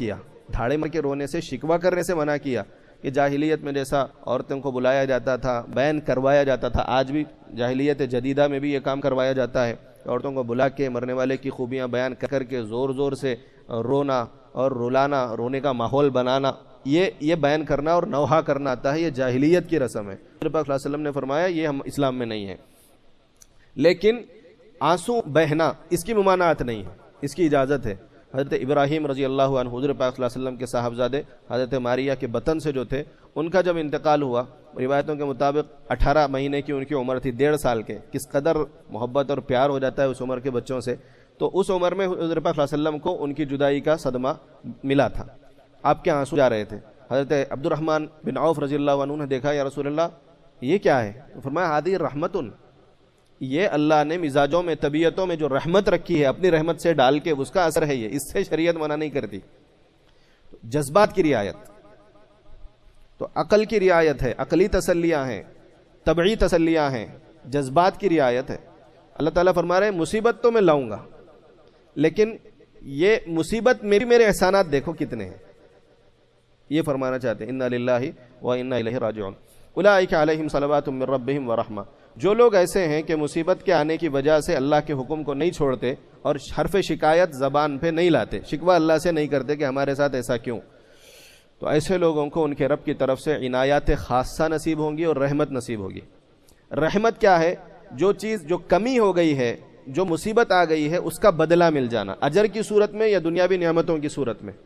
دھاڑے مار کے رونے سے، شکوہ کرنے سے منع کیا کہ جاہلیت میں جیسا عورتوں کو بلایا جاتا تھا، بیان کروایا جاتا تھا، آج بھی جاہلیت جدیدہ میں بھی یہ کام کروایا جاتا ہے، عورتوں کو بلا کے مرنے والے کی خوبیاں بیان کر کے زور زور سے رونا اور رلانا، رونے کا ماحول بنانا، یہ بیان کرنا اور نوحہ کرنا آتا ہے، یہ جاہلیت کی رسم ہے۔ نبی پاک صلی اللہ علیہ وسلم نے فرمایا یہ ہم اسلام میں نہیں ہے۔ لیکن آنسو بہنا اس کی ممانعت نہیں ہے، اس کی اجازت ہے۔ حضرت ابراہیم رضی اللہ عنہ حضور پاک صلی اللہ علیہ وسلم کے صاحبزادے حضرت ماریہ کے بطن سے جو تھے، ان کا جب انتقال ہوا، روایتوں کے مطابق 18 مہینے کی ان کی عمر تھی، 1.5 سال کے۔ کس قدر محبت اور پیار ہو جاتا ہے اس عمر کے بچوں سے، تو اس عمر میں حضور پاک صلی اللہ علیہ وسلم کو ان کی جدائی کا صدمہ ملا تھا، آپ کے آنسو جا رہے تھے۔ حضرت عبد الرحمن بن عوف رضی اللہ عنہ نے دیکھا، یا رسول اللہ یہ کیا ہے؟ فرمایا ہادی رحمتن، یہ اللہ نے مزاجوں میں، طبیعتوں میں جو رحمت رکھی ہے اپنی رحمت سے ڈال کے، اس کا اثر ہے یہ، اس سے شریعت منع نہیں کرتی۔ جذبات کی رعایت تو عقل کی رعایت ہے، عقلی تسلیاں ہیں، طبعی تسلیاں ہیں، جذبات کی رعایت ہے۔ اللہ تعالیٰ فرما رہے ہیں مصیبت تو میں لاؤں گا، لیکن یہ مصیبت میرے احسانات دیکھو کتنے ہیں، یہ فرمانا چاہتے ہیں۔ انا للہ و انا الیہ راجعون اولئک علیہم صلوات من ربہم ورحمہ، جو لوگ ایسے ہیں کہ مصیبت کے آنے کی وجہ سے اللہ کے حکم کو نہیں چھوڑتے اور حرف شکایت زبان پہ نہیں لاتے، شکوہ اللہ سے نہیں کرتے کہ ہمارے ساتھ ایسا کیوں، تو ایسے لوگوں کو ان کے رب کی طرف سے عنایات خاصہ نصیب ہوں گی اور رحمت نصیب ہوگی۔ رحمت کیا ہے؟ جو چیز جو کمی ہو گئی ہے، جو مصیبت آ گئی ہے، اس کا بدلہ مل جانا، اجر کی صورت میں یا دنیاوی نعمتوں کی صورت میں۔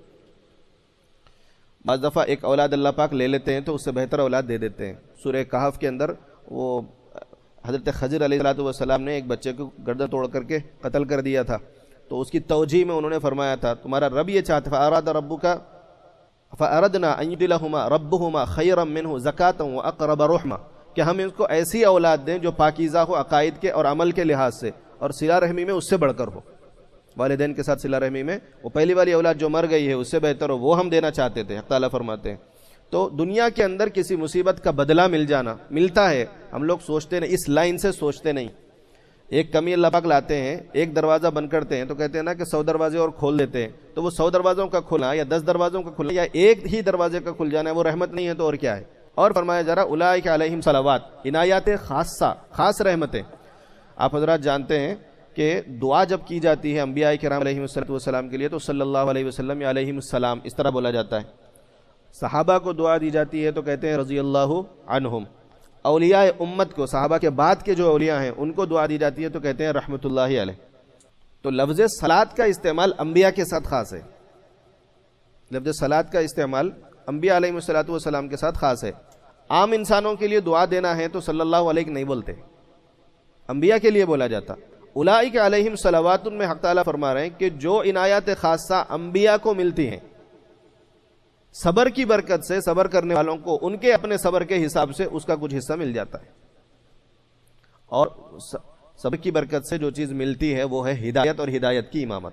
بعض دفعہ ایک اولاد اللہ پاک لے لیتے ہیں تو اس سے بہتر اولاد دے دیتے ہیں۔ سورہ کہف کے اندر وہ حضرت خضر علیہ السلام نے ایک بچے کو گردن توڑ کر کے قتل کر دیا تھا، تو اس کی توجیہ میں انہوں نے فرمایا تھا تمہارا رب یہ چاہتا فَأَرَادَ رَبُّكَ فَأَرَدْنَا أَن يُبْدِلَهُمَا رَبُّهُمَا خَيْرًا مِّنْهُ زَكَاةً وَأَقْرَبَ رُحْمًا، کہ ہم ان کو ایسی اولاد دیں جو پاکیزہ ہو عقائد کے اور عمل کے لحاظ سے، اور صلہ رحمی میں اس سے بڑھ کر ہو، والدین کے ساتھ صلہ رحمی میں وہ پہلی والی اولاد جو مر گئی ہے اس سے بہتر ہو، وہ ہم دینا چاہتے تھے۔ حق تعالیٰ فرماتے ہیں تو دنیا کے اندر کسی مصیبت کا بدلہ مل جانا ملتا ہے، ہم لوگ سوچتے نہیں، اس لائن سے سوچتے نہیں۔ ایک کمی اللہ پاک لاتے ہیں، ایک دروازہ بند کرتے ہیں تو کہتے ہیں نا کہ 100 دروازے اور کھول دیتے ہیں، تو وہ 100 دروازوں کا کھلنا یا 10 دروازوں کا کھلنا یا ایک ہی دروازے کا کھل جانا ہے وہ رحمت نہیں ہے تو اور کیا ہے؟ اور فرمایا جا رہا اولئک علیہم صلوات، عنایات خاصہ، خاص رحمتیں۔ آپ حضرات جانتے ہیں کہ دعا جب کی جاتی ہے انبیاء کرام علیہم السلام کے لیے تو صلی اللہ علیہ وسلم یا علیہم السلام اس طرح بولا جاتا ہے۔ صحابہ کو دعا دی جاتی ہے تو کہتے ہیں رضی اللہ عنہم، اولیاء امت کو، صحابہ کے بعد کے جو اولیاء ہیں ان کو دعا دی جاتی ہے تو کہتے ہیں رحمت اللہ علیہ۔ تو لفظ صلاۃ کا استعمال انبیاء کے ساتھ خاص ہے، لفظ صلاۃ کا استعمال انبیاء علیہم السلام کے ساتھ خاص ہے۔ عام انسانوں کے لیے دعا دینا ہے تو صلی اللہ علیہ نہیں بولتے، انبیاء کے لیے بولا جاتا۔ اولئک علیہم صلوات میں حق تعالیٰ فرما رہے ہیں کہ جو عنایات خاصہ انبیاء کو ملتی ہیں، صبر کی برکت سے، صبر کرنے والوں کو ان کے اپنے صبر کے حساب سے اس کا کچھ حصہ مل جاتا ہے، اور صبر کی برکت سے جو چیز ملتی ہے وہ ہے ہدایت اور ہدایت کی امامت۔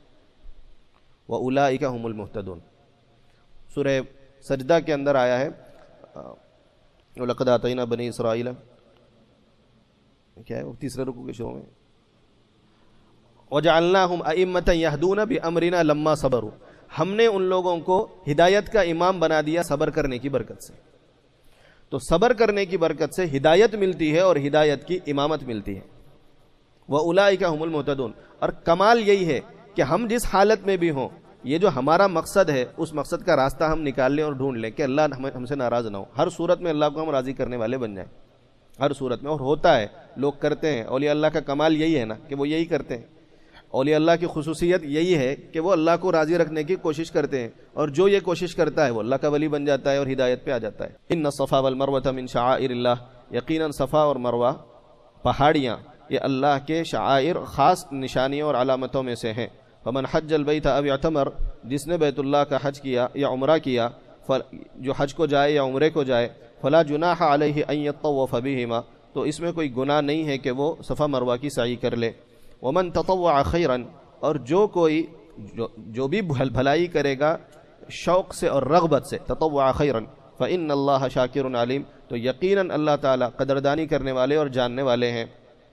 وَأُولَئِكَ هُمُ الْمُهْتَدُونَ، سورہ سجدہ کے اندر آیا ہے وَلَقَدْ آتَيْنَا بَنِي إِسْرَائِيلَ، کیا ہے وہ تیسرے رکوع کے شروع میں، وَجَعَلْنَاهُمْ أَئِمَّةً يَهْدُونَ بِأَمْرِنَا لَمَّا صَبَرُوا، ہم نے ان لوگوں کو ہدایت کا امام بنا دیا صبر کرنے کی برکت سے۔ تو صبر کرنے کی برکت سے ہدایت ملتی ہے اور ہدایت کی امامت ملتی ہے۔ وَأُولَئِكَ هُمُ الْمُهْتَدُونَ، اور کمال یہی ہے کہ ہم جس حالت میں بھی ہوں، یہ جو ہمارا مقصد ہے اس مقصد کا راستہ ہم نکال لیں اور ڈھونڈ لیں کہ اللہ ہم سے ناراض نہ ہو، ہر صورت میں اللہ کو ہم راضی کرنے والے بن جائیں، ہر صورت میں۔ اور ہوتا ہے، لوگ کرتے ہیں، اولیاء اللہ کا کمال یہی ہے نا کہ وہ یہی کرتے ہیں، اولیاء اللہ کی خصوصیت یہی ہے کہ وہ اللہ کو راضی رکھنے کی کوشش کرتے ہیں، اور جو یہ کوشش کرتا ہے وہ اللہ کا ولی بن جاتا ہے اور ہدایت پہ آ جاتا ہے۔ ان الصفا والمروہ من شعائر اللہ، یقیناً صفا اور مروہ پہاڑیاں یہ اللہ کے شعائر، خاص نشانیوں اور علامتوں میں سے ہیں۔ فمن حج البیت او اعتمر، جس نے بیت اللہ کا حج کیا یا عمرہ کیا، جو حج کو جائے یا عمرے کو جائے، فلا جناح علیہ ان یطوف بہما، تو اس میں کوئی گناہ نہیں ہے کہ وہ صفا مروہ کی سعی کر لے۔ ومن تطوع خیرا، اور جو بھی بھلائی کرے گا شوق سے اور رغبت سے، تطوع خیرا فإن اللہ شاکر علیم، تو یقیناً اللہ تعالیٰ قدردانی کرنے والے اور جاننے والے ہیں۔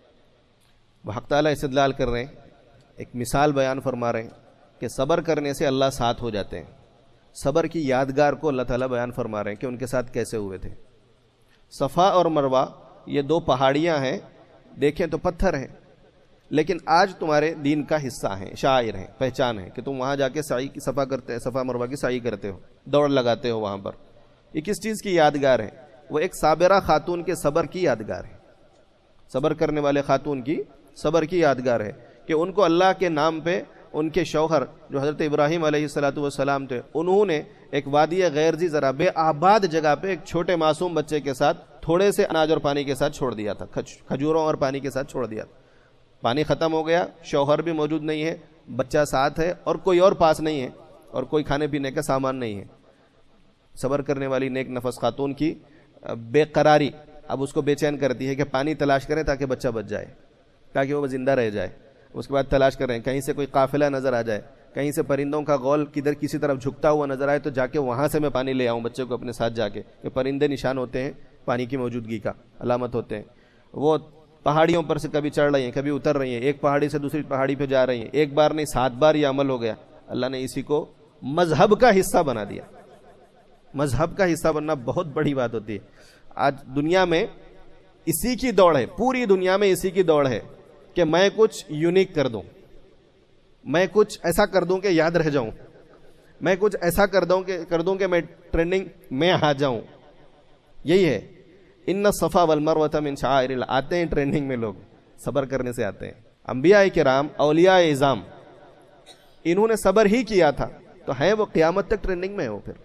وہ حق تعالیٰ استدلال کر رہے ہیں، ایک مثال بیان فرما رہے ہیں کہ صبر کرنے سے اللہ ساتھ ہو جاتے ہیں۔ صبر کی یادگار کو اللہ تعالیٰ بیان فرما رہے ہیں کہ ان کے ساتھ کیسے ہوئے تھے۔ صفا اور مروہ یہ دو پہاڑیاں ہیں، دیکھیں تو پتھر ہیں، لیکن آج تمہارے دین کا حصہ ہیں، شاعر ہیں، پہچان ہے کہ تم وہاں جا کے سعی کی صفا کرتے، صفا مروہ کی سعی کرتے ہو، دوڑ لگاتے ہو وہاں پر۔ یہ کس چیز کی یادگار ہے؟ وہ ایک صابرہ خاتون کے صبر کی یادگار ہے، صبر کرنے والے خاتون کی صبر کی یادگار ہے کہ ان کو اللہ کے نام پہ ان کے شوہر جو حضرت ابراہیم علیہ السلام تھے، انہوں نے ایک وادی غیر ذی ذرا بے آباد جگہ پہ ایک چھوٹے معصوم بچے کے ساتھ تھوڑے سے اناج اور پانی کے ساتھ چھوڑ دیا تھا، کھجوروں اور پانی کے ساتھ چھوڑ دیا تھا۔ پانی ختم ہو گیا، شوہر بھی موجود نہیں ہے، بچہ ساتھ ہے اور کوئی اور پاس نہیں ہے اور کوئی کھانے پینے کا سامان نہیں ہے۔ صبر کرنے والی نیک نفس خاتون کی بے قراری اب اس کو بے چین کرتی ہے کہ پانی تلاش کریں تاکہ بچہ بچ جائے، تاکہ وہ زندہ رہ جائے۔ اس کے بعد تلاش کر رہے ہیں کہیں سے کوئی قافلہ نظر آ جائے، کہیں سے پرندوں کا غول کدھر کسی طرف جھکتا ہوا نظر آئے تو جا کے وہاں سے میں پانی لے آؤں بچے کو اپنے ساتھ جا کے، کہ پرندے نشان ہوتے ہیں پانی کی موجودگی کا، علامت ہوتے ہیں۔ وہ پہاڑیوں پر سے کبھی چڑھ رہی ہیں، کبھی اتر رہی ہیں، ایک پہاڑی سے دوسری پہاڑی پہ جا رہی ہیں، ایک بار نہیں 7 بار یہ عمل ہو گیا۔ اللہ نے اسی کو مذہب کا حصہ بنا دیا۔ مذہب کا حصہ بننا بہت بڑی بات ہوتی ہے۔ آج دنیا میں اسی کی دوڑ ہے، پوری دنیا میں اسی کی دوڑ ہے کہ میں کچھ یونیک کر دوں، میں کچھ ایسا کر دوں کہ یاد رہ جاؤں، میں کچھ ایسا کر دوں کہ میں ٹرینڈنگ میں آ جاؤں۔ یہی ہے ان الصفا والمروہ من شعائر اللہ۔ آتے ہیں ٹرینڈنگ میں، لوگ صبر کرنے سے آتے ہیں۔ انبیاء کرام، اولیاء اعظام، انہوں نے صبر ہی کیا تھا تو ہے وہ قیامت تک ٹرینڈنگ میں ہو۔ پھر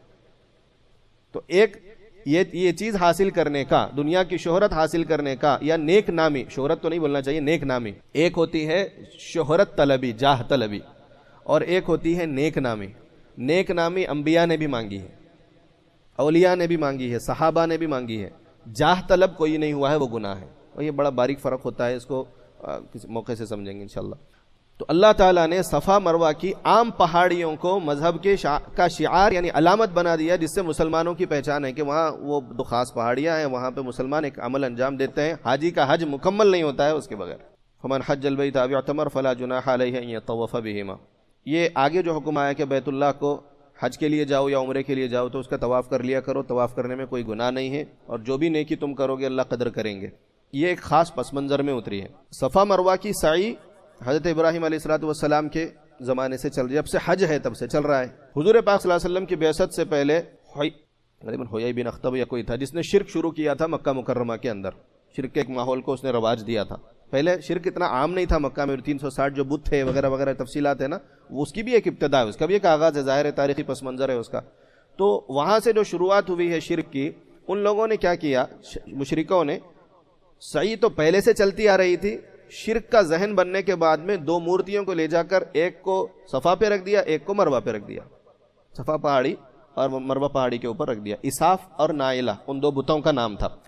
تو ایک یہ چیز حاصل کرنے کا، دنیا کی شہرت حاصل کرنے کا، یا نیک نامی، شہرت تو نہیں بولنا چاہیے، نیک نامی، ایک ہوتی ہے شہرت طلبی، جاہ طلبی، اور ایک ہوتی ہے نیک نامی۔ نیک نامی انبیاء نے بھی مانگی ہے، اولیاء نے بھی مانگی ہے، صحابہ نے بھی مانگی ہے۔ جاہ طلب کوئی نہیں ہوا ہے، وہ گناہ ہے، اور یہ بڑا باریک فرق ہوتا ہے، اس کو کسی موقع سے سمجھیں گے انشاءاللہ۔ تو اللہ تعالیٰ نے صفا مروہ کی عام پہاڑیوں کو مذہب کے کا شعار یعنی علامت بنا دیا، جس سے مسلمانوں کی پہچان ہے کہ وہاں وہ دو خاص پہاڑیاں ہیں، وہاں پہ مسلمان ایک عمل انجام دیتے ہیں۔ حاجی کا حج مکمل نہیں ہوتا ہے اس کے بغیر۔ فمن حج البیت او اعتمر فلا جناح علیہ ان یطوف بہما۔ یہ آگے جو حکم آیا کہ بیت اللہ کو حج کے لیے جاؤ یا عمرے کے لیے جاؤ تو اس کا طواف کر لیا کرو، طواف کرنے میں کوئی گناہ نہیں ہے، اور جو بھی نیکی تم کرو گے اللہ قدر کریں گے۔ یہ ایک خاص پس منظر میں اتری ہے۔ صفا مروہ کی سعی حضرت ابراہیم علیہ السلام کے زمانے سے چل رہی ہے، جب سے حج ہے تب سے چل رہا ہے۔ حضور پاک صلی اللہ علیہ وسلم کی بعثت سے پہلے غالباً حیی بن اخطب یا کوئی تھا جس نے شرک شروع کیا تھا مکہ مکرمہ کے اندر، شرک کے ایک ماحول کو اس نے رواج دیا تھا۔ پہلے شرک اتنا عام نہیں تھا مکہ میں، 360 جو بت تھے وغیرہ وغیرہ تفصیلات ہیں نا، وہ اس کی بھی ایک ابتدا ہے، اس کا بھی ایک آغاز ہے، ظاہر ہے تاریخی پس منظر ہے اس کا۔ تو وہاں سے جو شروعات ہوئی ہے شرک کی، ان لوگوں نے کیا کیا، مشرکوں نے، سعی تو پہلے سے چلتی آ رہی تھی، شرک کا ذہن بننے کے بعد میں 2 مورتیوں کو لے جا کر ایک کو صفا پہ رکھ دیا، ایک کو مروہ پہ رکھ دیا، صفا پہاڑی اور مروہ پہاڑی کے اوپر رکھ دیا۔ اساف اور نائلہ ان 2 بتوں کا نام تھا۔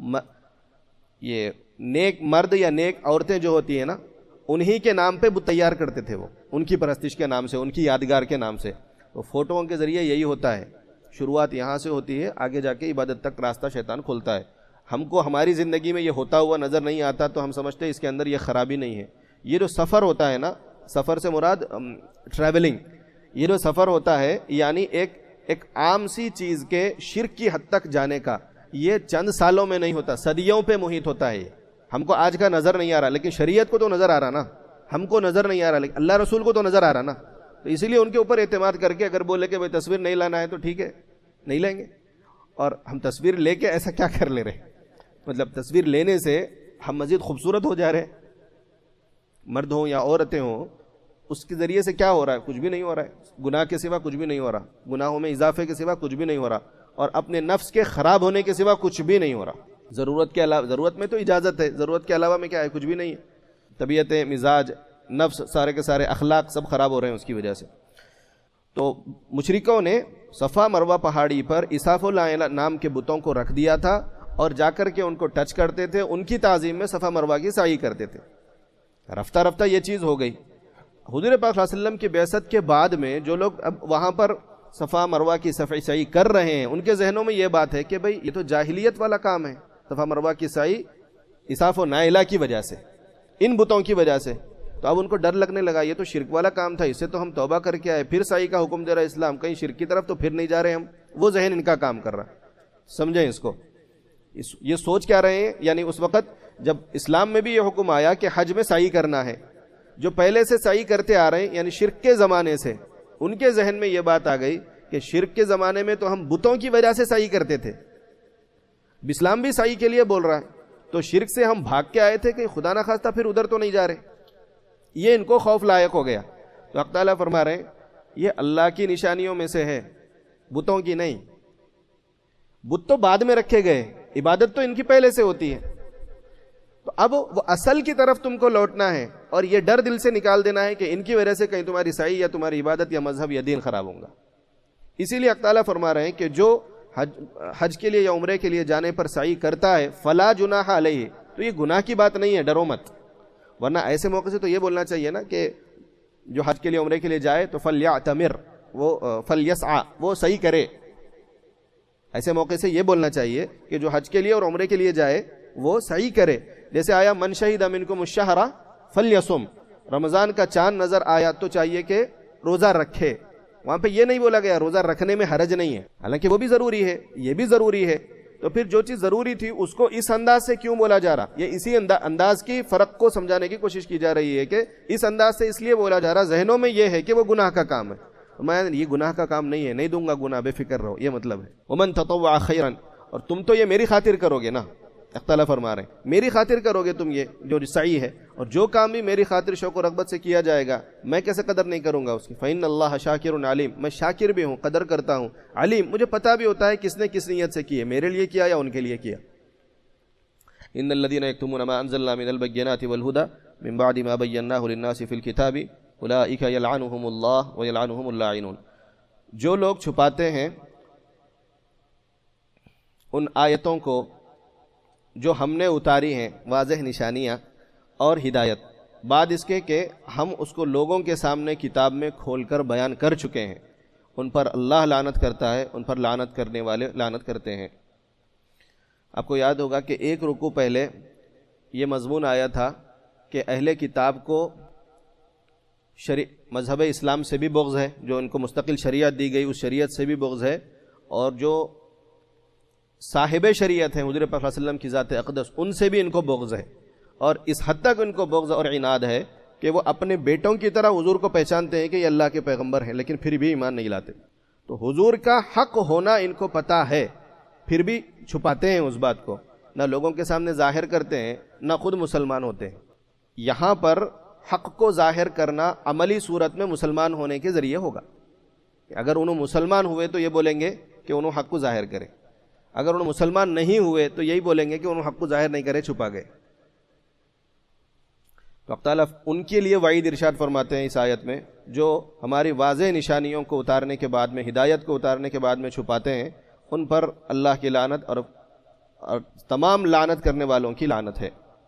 یہ نیک مرد یا نیک عورتیں جو ہوتی ہیں نا، انہی کے نام پہ بت تیار کرتے تھے، وہ ان کی پرستش کے نام سے، ان کی یادگار کے نام سے۔ تو فوٹوؤں کے ذریعے یہی ہوتا ہے، شروعات یہاں سے ہوتی ہے، آگے جا کے عبادت تک راستہ شیطان کھولتا ہے۔ ہم کو ہماری زندگی میں یہ ہوتا ہوا نظر نہیں آتا تو ہم سمجھتے ہیں اس کے اندر یہ خرابی نہیں ہے۔ یہ جو سفر ہوتا ہے نا، سفر سے مراد ٹریولنگ، یہ جو سفر ہوتا ہے یعنی ایک عام سی چیز کے شرک کی حد تک جانے کا، یہ چند سالوں میں نہیں ہوتا، صدیوں پہ محیط ہوتا ہے۔ ہم کو آج کا نظر نہیں آ رہا، لیکن شریعت کو تو نظر آ رہا نا، ہم کو نظر نہیں آ رہا لیکن اللہ رسول کو تو نظر آ رہا نا۔ تو اسی لیے ان کے اوپر اعتماد کر کے اگر بولے کہ بھائی تصویر نہیں لانا ہے تو ٹھیک ہے، نہیں لیں گے۔ اور ہم تصویر لے کے ایسا کیا کر لے رہے، مطلب تصویر لینے سے ہم مزید خوبصورت ہو جا رہے ہیں، مرد ہوں یا عورتیں ہوں، اس کے ذریعے سے کیا ہو رہا ہے؟ کچھ بھی نہیں ہو رہا ہے، گناہ کے سوا کچھ بھی نہیں ہو رہا، گناہوں میں اضافے کے سوا کچھ بھی نہیں ہو رہا، اور اپنے نفس کے خراب ہونے کے سوا کچھ بھی نہیں ہو رہا۔ ضرورت کے علاوہ، ضرورت میں تو اجازت ہے، ضرورت کے علاوہ میں کیا ہے؟ کچھ بھی نہیں ہے۔ طبیعتیں، مزاج، نفس، سارے کے سارے اخلاق سب خراب ہو رہے ہیں اس کی وجہ سے۔ تو مشرکوں نے صفا مروہ پہاڑی پر اساف اللہ نام کے بتوں کو رکھ دیا تھا اور جا کر کے ان کو ٹچ کرتے تھے، ان کی تعظیم میں صفا مروہ کی سعی کرتے تھے۔ رفتہ رفتہ یہ چیز ہو گئی۔ حضور پاک صلی اللہ علیہ وسلم کی بعثت کے بعد میں جو لوگ اب وہاں پر صفا مروہ کی سعی کر رہے ہیں، ان کے ذہنوں میں یہ بات ہے کہ بھئی یہ تو جاہلیت والا کام ہے، صفا مروہ کی سعی اساف و نائلہ کی وجہ سے، ان بتوں کی وجہ سے۔ تو اب ان کو ڈر لگنے لگا یہ تو شرک والا کام تھا، اس سے تو ہم توبہ کر کے آئے، پھر سعی کا حکم دے رہا ہے اسلام، کہیں شرک کی طرف تو پھر نہیں جا رہے ہم، وہ ذہن ان کا کام کر رہا. سمجھیں اس کو، یہ سوچ کیا رہے ہیں، یعنی اس وقت جب اسلام میں بھی یہ حکم آیا کہ حج میں سعی کرنا ہے، جو پہلے سے سعی کرتے آ رہے ہیں یعنی شرک کے زمانے سے، ان کے ذہن میں یہ بات آ گئی کہ شرک کے زمانے میں تو ہم بتوں کی وجہ سے سعی کرتے تھے، اسلام بھی سعی کے لیے بول رہا ہے، تو شرک سے ہم بھاگ کے آئے تھے کہ خدا نہ خواستہ پھر ادھر تو نہیں جا رہے. یہ ان کو خوف لائق ہو گیا. تو حق تعالیٰ فرما رہے ہیں یہ اللہ کی نشانیوں میں سے ہے، بتوں کی نہیں. بت تو بعد میں رکھے گئے، عبادت تو ان کی پہلے سے ہوتی ہے. تو اب وہ اصل کی طرف تم کو لوٹنا ہے، اور یہ ڈر دل سے نکال دینا ہے کہ ان کی وجہ سے کہیں تمہاری سعی یا تمہاری عبادت یا مذہب یا دین خراب ہوں گا. اسی لیے حق تعالیٰ فرما رہے ہیں کہ جو حج کے لیے یا عمرے کے لیے جانے پر سعی کرتا ہے فلا جناح علیہ، تو یہ گناہ کی بات نہیں ہے، ڈرو مت. ورنہ ایسے موقع سے تو یہ بولنا چاہیے نا کہ جو حج کے لیے عمرے کے لیے جائے تو فلیعتمر، وہ فلیسعى، وہ صحیح کرے. ایسے موقع سے یہ بولنا چاہیے کہ جو حج کے لیے اور عمرے کے لیے جائے وہ صحیح کرے. جیسے آیا من شہد منکم الشہر فلیصم، رمضان کا چاند نظر آیا تو چاہیے کہ روزہ رکھے. وہاں پہ یہ نہیں بولا گیا روزہ رکھنے میں حرج نہیں ہے، حالانکہ وہ بھی ضروری ہے، یہ بھی ضروری ہے. تو پھر جو چیز ضروری تھی اس کو اس انداز سے کیوں بولا جا رہا؟ یہ اسی انداز کی فرق کو سمجھانے کی کوشش کی جا رہی ہے کہ اس انداز سے اس لیے بولا جا رہا، ذہنوں میں یہ ہے کہ وہ گناہ کا کام ہے. میں یہ گناہ کا کام نہیں ہے، نہیں دوں گا گناہ، بے فکر رہو، یہ مطلب ہے. ومن تطوع خیرا، اور تم تو یہ میری خاطر کرو گے نا، اختلاف فرما رہے ہیں میری خاطر کرو گے تم، یہ جو سعی ہے، اور جو کام بھی میری خاطر شوق و رغبت سے کیا جائے گا میں کیسے قدر نہیں کروں گا اس کی. فإن اللہ شاکر علیم، میں شاکر بھی ہوں، قدر کرتا ہوں، علیم، مجھے پتہ بھی ہوتا ہے کس نے کس نیت سے کی ہے، میرے لیے کیا یا ان کے لیے کیا. ان الذين يكتمون ما انزلنا من البينات والهدى من بعد ما بيناه للناس في الكتاب اولئك يلعنهم الله ويلعنهم اللاعنون. جو لوگ چھپاتے ہیں ان آیتوں کو جو ہم نے اتاری ہیں، واضح نشانیاں اور ہدایت، بعد اس کے کہ ہم اس کو لوگوں کے سامنے کتاب میں کھول کر بیان کر چکے ہیں، ان پر اللہ لعنت کرتا ہے، ان پر لعنت کرنے والے لعنت کرتے ہیں. آپ کو یاد ہوگا کہ ایک رکوع پہلے یہ مضمون آیا تھا کہ اہل کتاب کو مذہب اسلام سے بھی بغض ہے، جو ان کو مستقل شریعت دی گئی اس شریعت سے بھی بغض ہے، اور جو صاحب شریعت ہیں حضور پاک صلی اللہ علیہ وسلم کی ذات اقدس، ان سے بھی ان کو بغض ہے. اور اس حد تک ان کو بغض اور عناد ہے کہ وہ اپنے بیٹوں کی طرح حضور کو پہچانتے ہیں کہ یہ اللہ کے پیغمبر ہیں، لیکن پھر بھی ایمان نہیں لاتے. تو حضور کا حق ہونا ان کو پتہ ہے، پھر بھی چھپاتے ہیں اس بات کو، نہ لوگوں کے سامنے ظاہر کرتے ہیں، نہ خود مسلمان ہوتے ہیں. یہاں پر حق کو ظاہر کرنا عملی صورت میں مسلمان ہونے کے ذریعے ہوگا. اگر انہوں مسلمان ہوئے تو یہ بولیں گے کہ انہوں حق کو ظاہر کرے، اگر انہوں مسلمان نہیں ہوئے تو یہی بولیں گے کہ انہوں حق کو ظاہر نہیں کرے، چھپا گئے. تو اللہ تعالیٰ ان کے لیے وعید ارشاد فرماتے ہیں اس آیت میں جو ہماری واضح نشانیوں کو اتارنے کے بعد میں، ہدایت کو اتارنے کے بعد میں چھپاتے ہیں، ان پر اللہ کی لعنت اور تمام لعنت کرنے والوں کی لعنت ہے.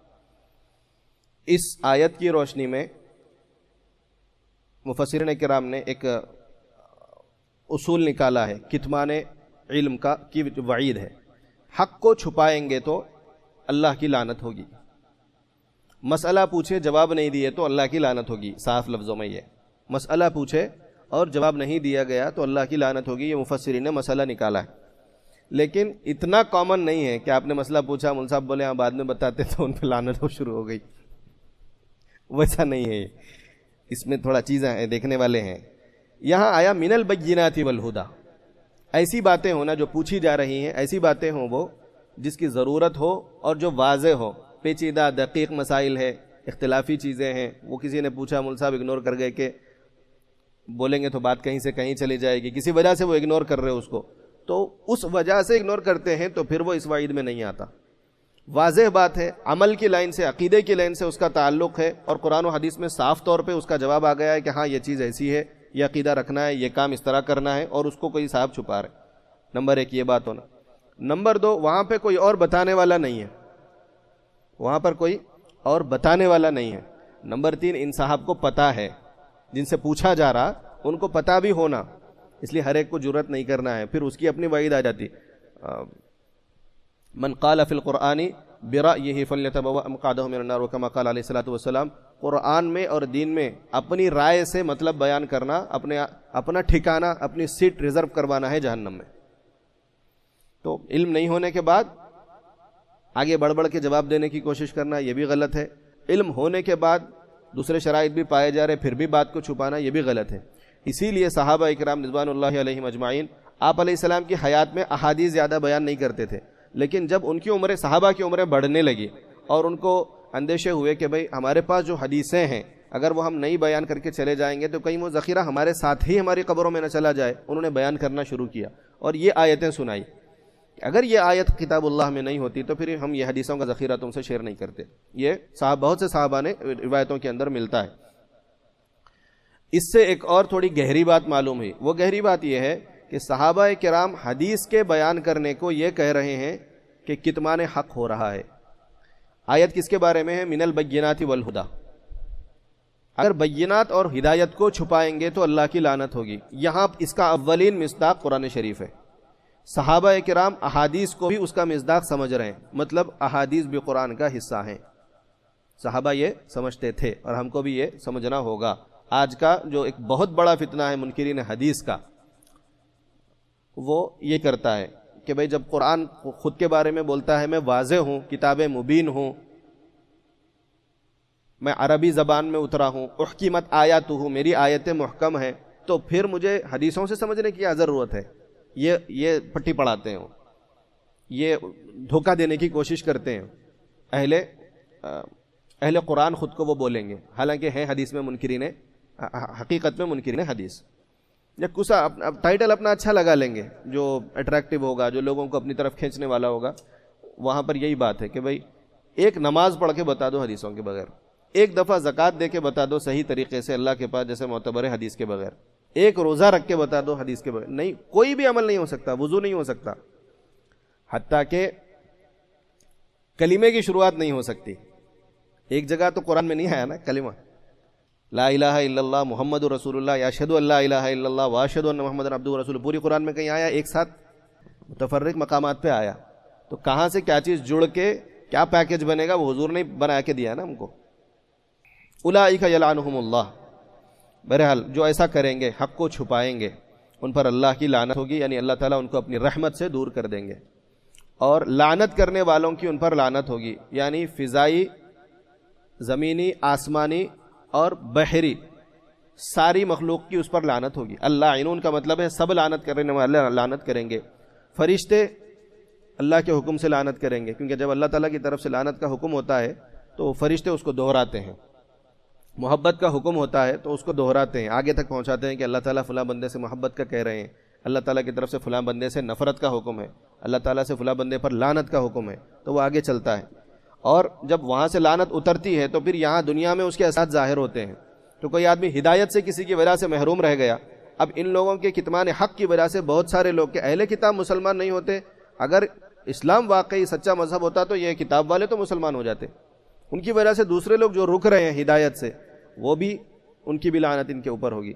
اس آیت کی روشنی میں مفسرین کرام نے ایک اصول نکالا ہے کتمان علم کا، کی وعید ہے. حق کو چھپائیں گے تو اللہ کی لعنت ہوگی، مسئلہ پوچھے جواب نہیں دیے تو اللہ کی لعنت ہوگی. صاف لفظوں میں یہ مسئلہ پوچھے اور جواب نہیں دیا گیا تو اللہ کی لعنت ہوگی. یہ مفسرین نے مسئلہ نکالا ہے، لیکن اتنا کامن نہیں ہے کہ آپ نے مسئلہ پوچھا، مول صاحب بولے ہاں بعد میں بتاتے تو ان پہ لعنت ہو شروع ہو گئی. ویسا نہیں ہے، اس میں تھوڑا چیزیں دیکھنے والے ہیں. یہاں آیا من البینات والہدی، ایسی باتیں ہونا جو پوچھی جا رہی ہیں، ایسی باتیں ہوں وہ جس کی ضرورت ہو اور جو واضح ہو. پیچیدہ دقیق مسائل ہے، اختلافی چیزیں ہیں، وہ کسی نے پوچھا مول صاحب اگنور کر گئے کہ بولیں گے تو بات کہیں سے کہیں چلی جائے گی، کسی وجہ سے وہ اگنور کر رہے اس کو، تو اس وجہ سے اگنور کرتے ہیں تو پھر وہ اس وعید میں نہیں آتا. واضح بات ہے، عمل کی لائن سے، عقیدے کی لائن سے اس کا تعلق ہے، اور قرآن و حدیث میں صاف طور پہ اس کا جواب آ گیا ہے کہ ہاں یہ چیز ایسی ہے، یہ عقیدہ رکھنا ہے، یہ کام اس طرح کرنا ہے، اور اس کو کوئی صاحب چھپا رہے. نمبر 1 یہ بات ہونا. نمبر 2 وہاں پہ کوئی اور بتانے والا نہیں ہے، وہاں پر کوئی اور بتانے والا نہیں ہے. نمبر 3 ان صاحب کو پتہ ہے، جن سے پوچھا جا رہا ان کو پتہ بھی ہونا، اس لیے ہر ایک کو جرأت نہیں کرنا ہے، پھر اس کی اپنی وعید آ جاتی. من قال فی القرآن برأیہ فلیتبوأ مقعدہ من النار، وکما قال علیہ الصلوۃ والسلام قرآن میں اور دین میں اپنی رائے سے مطلب بیان کرنا، اپنا ٹھکانہ، اپنی سیٹ ریزرو کروانا ہے جہنم میں. تو علم نہیں ہونے کے بعد آگے بڑھ بڑھ کے جواب دینے کی کوشش کرنا یہ بھی غلط ہے. علم ہونے کے بعد دوسرے شرائط بھی پائے جا رہے پھر بھی بات کو چھپانا یہ بھی غلط ہے. اسی لیے صحابہ اکرام رضوان اللہ علیہم اجمعین آپ علیہ السلام کی حیات میں احادیث زیادہ بیان نہیں کرتے تھے، لیکن جب ان کی عمریں، صحابہ کی عمریں بڑھنے لگی اور ان کو اندیشے ہوئے کہ بھئی ہمارے پاس جو حدیثیں ہیں اگر وہ ہم نہیں بیان کر کے چلے جائیں گے تو کہیں وہ ذخیرہ ہمارے ساتھ ہی ہماری قبروں میں نہ چلا جائے، انہوں نے بیان کرنا شروع کیا اور یہ آیتیں سنائی. اگر یہ آیت کتاب اللہ میں نہیں ہوتی تو پھر ہم یہ حدیثوں کا ذخیرہ تم سے شیئر نہیں کرتے. یہ بہت سے صحابہ نے روایتوں کے اندر ملتا ہے. اس سے ایک اور تھوڑی گہری بات معلوم ہوئی. وہ گہری بات یہ ہے کہ صحابہ کرام حدیث کے بیان کرنے کو یہ کہہ رہے ہیں کہ کتمان حق ہو رہا ہے. آیت کس کے بارے میں ہے؟ من البینات والہدی. اگر بینات اور ہدایت کو چھپائیں گے تو اللہ کی لعنت ہوگی. یہاں اس کا اولین مصداق قرآن شریف ہے. صحابہ کرام احادیث کو بھی اس کا مصداق سمجھ رہے ہیں، مطلب احادیث بھی قرآن کا حصہ ہیں. صحابہ یہ سمجھتے تھے اور ہم کو بھی یہ سمجھنا ہوگا. آج کا جو ایک بہت بڑا فتنہ ہے منکرین حدیث کا، وہ یہ کرتا ہے کہ بھئی جب قرآن خود کے بارے میں بولتا ہے میں واضح ہوں، کتاب مبین ہوں، میں عربی زبان میں اترا ہوں، احکمت آیاتہ، میری آیتیں محکم ہیں، تو پھر مجھے حدیثوں سے سمجھنے کی کیا ضرورت ہے؟ یہ پٹی پڑھاتے ہیں، یہ دھوکہ دینے کی کوشش کرتے ہیں. اہل قرآن خود کو وہ بولیں گے، حالانکہ ہیں حدیث میں منکرین، حقیقت میں منکرین حدیث. یا کسا ٹائٹل اپنا اچھا لگا لیں گے جو اٹریکٹیو ہوگا، جو لوگوں کو اپنی طرف کھینچنے والا ہوگا. وہاں پر یہی بات ہے کہ بھئی ایک نماز پڑھ کے بتا دو حدیثوں کے بغیر، ایک دفعہ زکوٰۃ دے کے بتا دو صحیح طریقے سے اللہ کے پاس جیسے معتبر ہے حدیث کے بغیر، ایک روزہ رکھ کے بتا دو حدیث کے بغیر. نہیں، کوئی بھی عمل نہیں ہو سکتا، وضو نہیں ہو سکتا، حتیٰ کہ کلمے کی شروعات نہیں ہو سکتی. ایک جگہ تو قرآن میں نہیں آیا نا کلمہ، لا الہ الا اللہ محمد رسول اللہ، یا اشہد ان لا الہ الا اللہ واشہد ان محمد عبدہ ورسولہ. پوری قرآن میں کہیں آیا؟ ایک ساتھ متفرق مقامات پہ آیا. تو کہاں سے کیا چیز جڑ کے کیا پیکج بنے گا وہ حضور نے بنا کے دیا نا ہم کو. اولئک یلعنہم اللہ. بہرحال جو ایسا کریں گے، حق کو چھپائیں گے، ان پر اللہ کی لعنت ہوگی، یعنی اللہ تعالیٰ ان کو اپنی رحمت سے دور کر دیں گے. اور لعنت کرنے والوں کی ان پر لعنت ہوگی، یعنی فضائی، زمینی، آسمانی اور بحری ساری مخلوق کی اس پر لعنت ہوگی. اللعنون کا مطلب ہے سب لعنت کرنے والے لعنت کریں گے. فرشتے اللہ کے حکم سے لعنت کریں گے، کیونکہ جب اللہ تعالیٰ کی طرف سے لعنت کا حکم ہوتا ہے تو فرشتے اس کو دہراتے ہیں. محبت کا حکم ہوتا ہے تو اس کو دہراتے ہیں، آگے تک پہنچاتے ہیں کہ اللہ تعالیٰ فلاں بندے سے محبت کا کہہ رہے ہیں، اللہ تعالیٰ کی طرف سے فلاں بندے سے نفرت کا حکم ہے، اللہ تعالیٰ سے فلاں بندے پر لعنت کا حکم ہے، تو وہ آگے چلتا ہے. اور جب وہاں سے لعنت اترتی ہے تو پھر یہاں دنیا میں اس کے اثرات ظاہر ہوتے ہیں. تو کوئی آدمی ہدایت سے کسی کی وجہ سے محروم رہ گیا. اب ان لوگوں کے کتمان حق کی وجہ سے بہت سارے لوگ کہ اہل کتاب مسلمان نہیں ہوتے. اگر اسلام واقعی سچا مذہب ہوتا تو یہ کتاب والے تو مسلمان ہو جاتے. ان کی وجہ سے دوسرے لوگ جو رک رہے ہیں ہدایت سے، وہ بھی ان کی بھی لعنت ان کے اوپر ہوگی.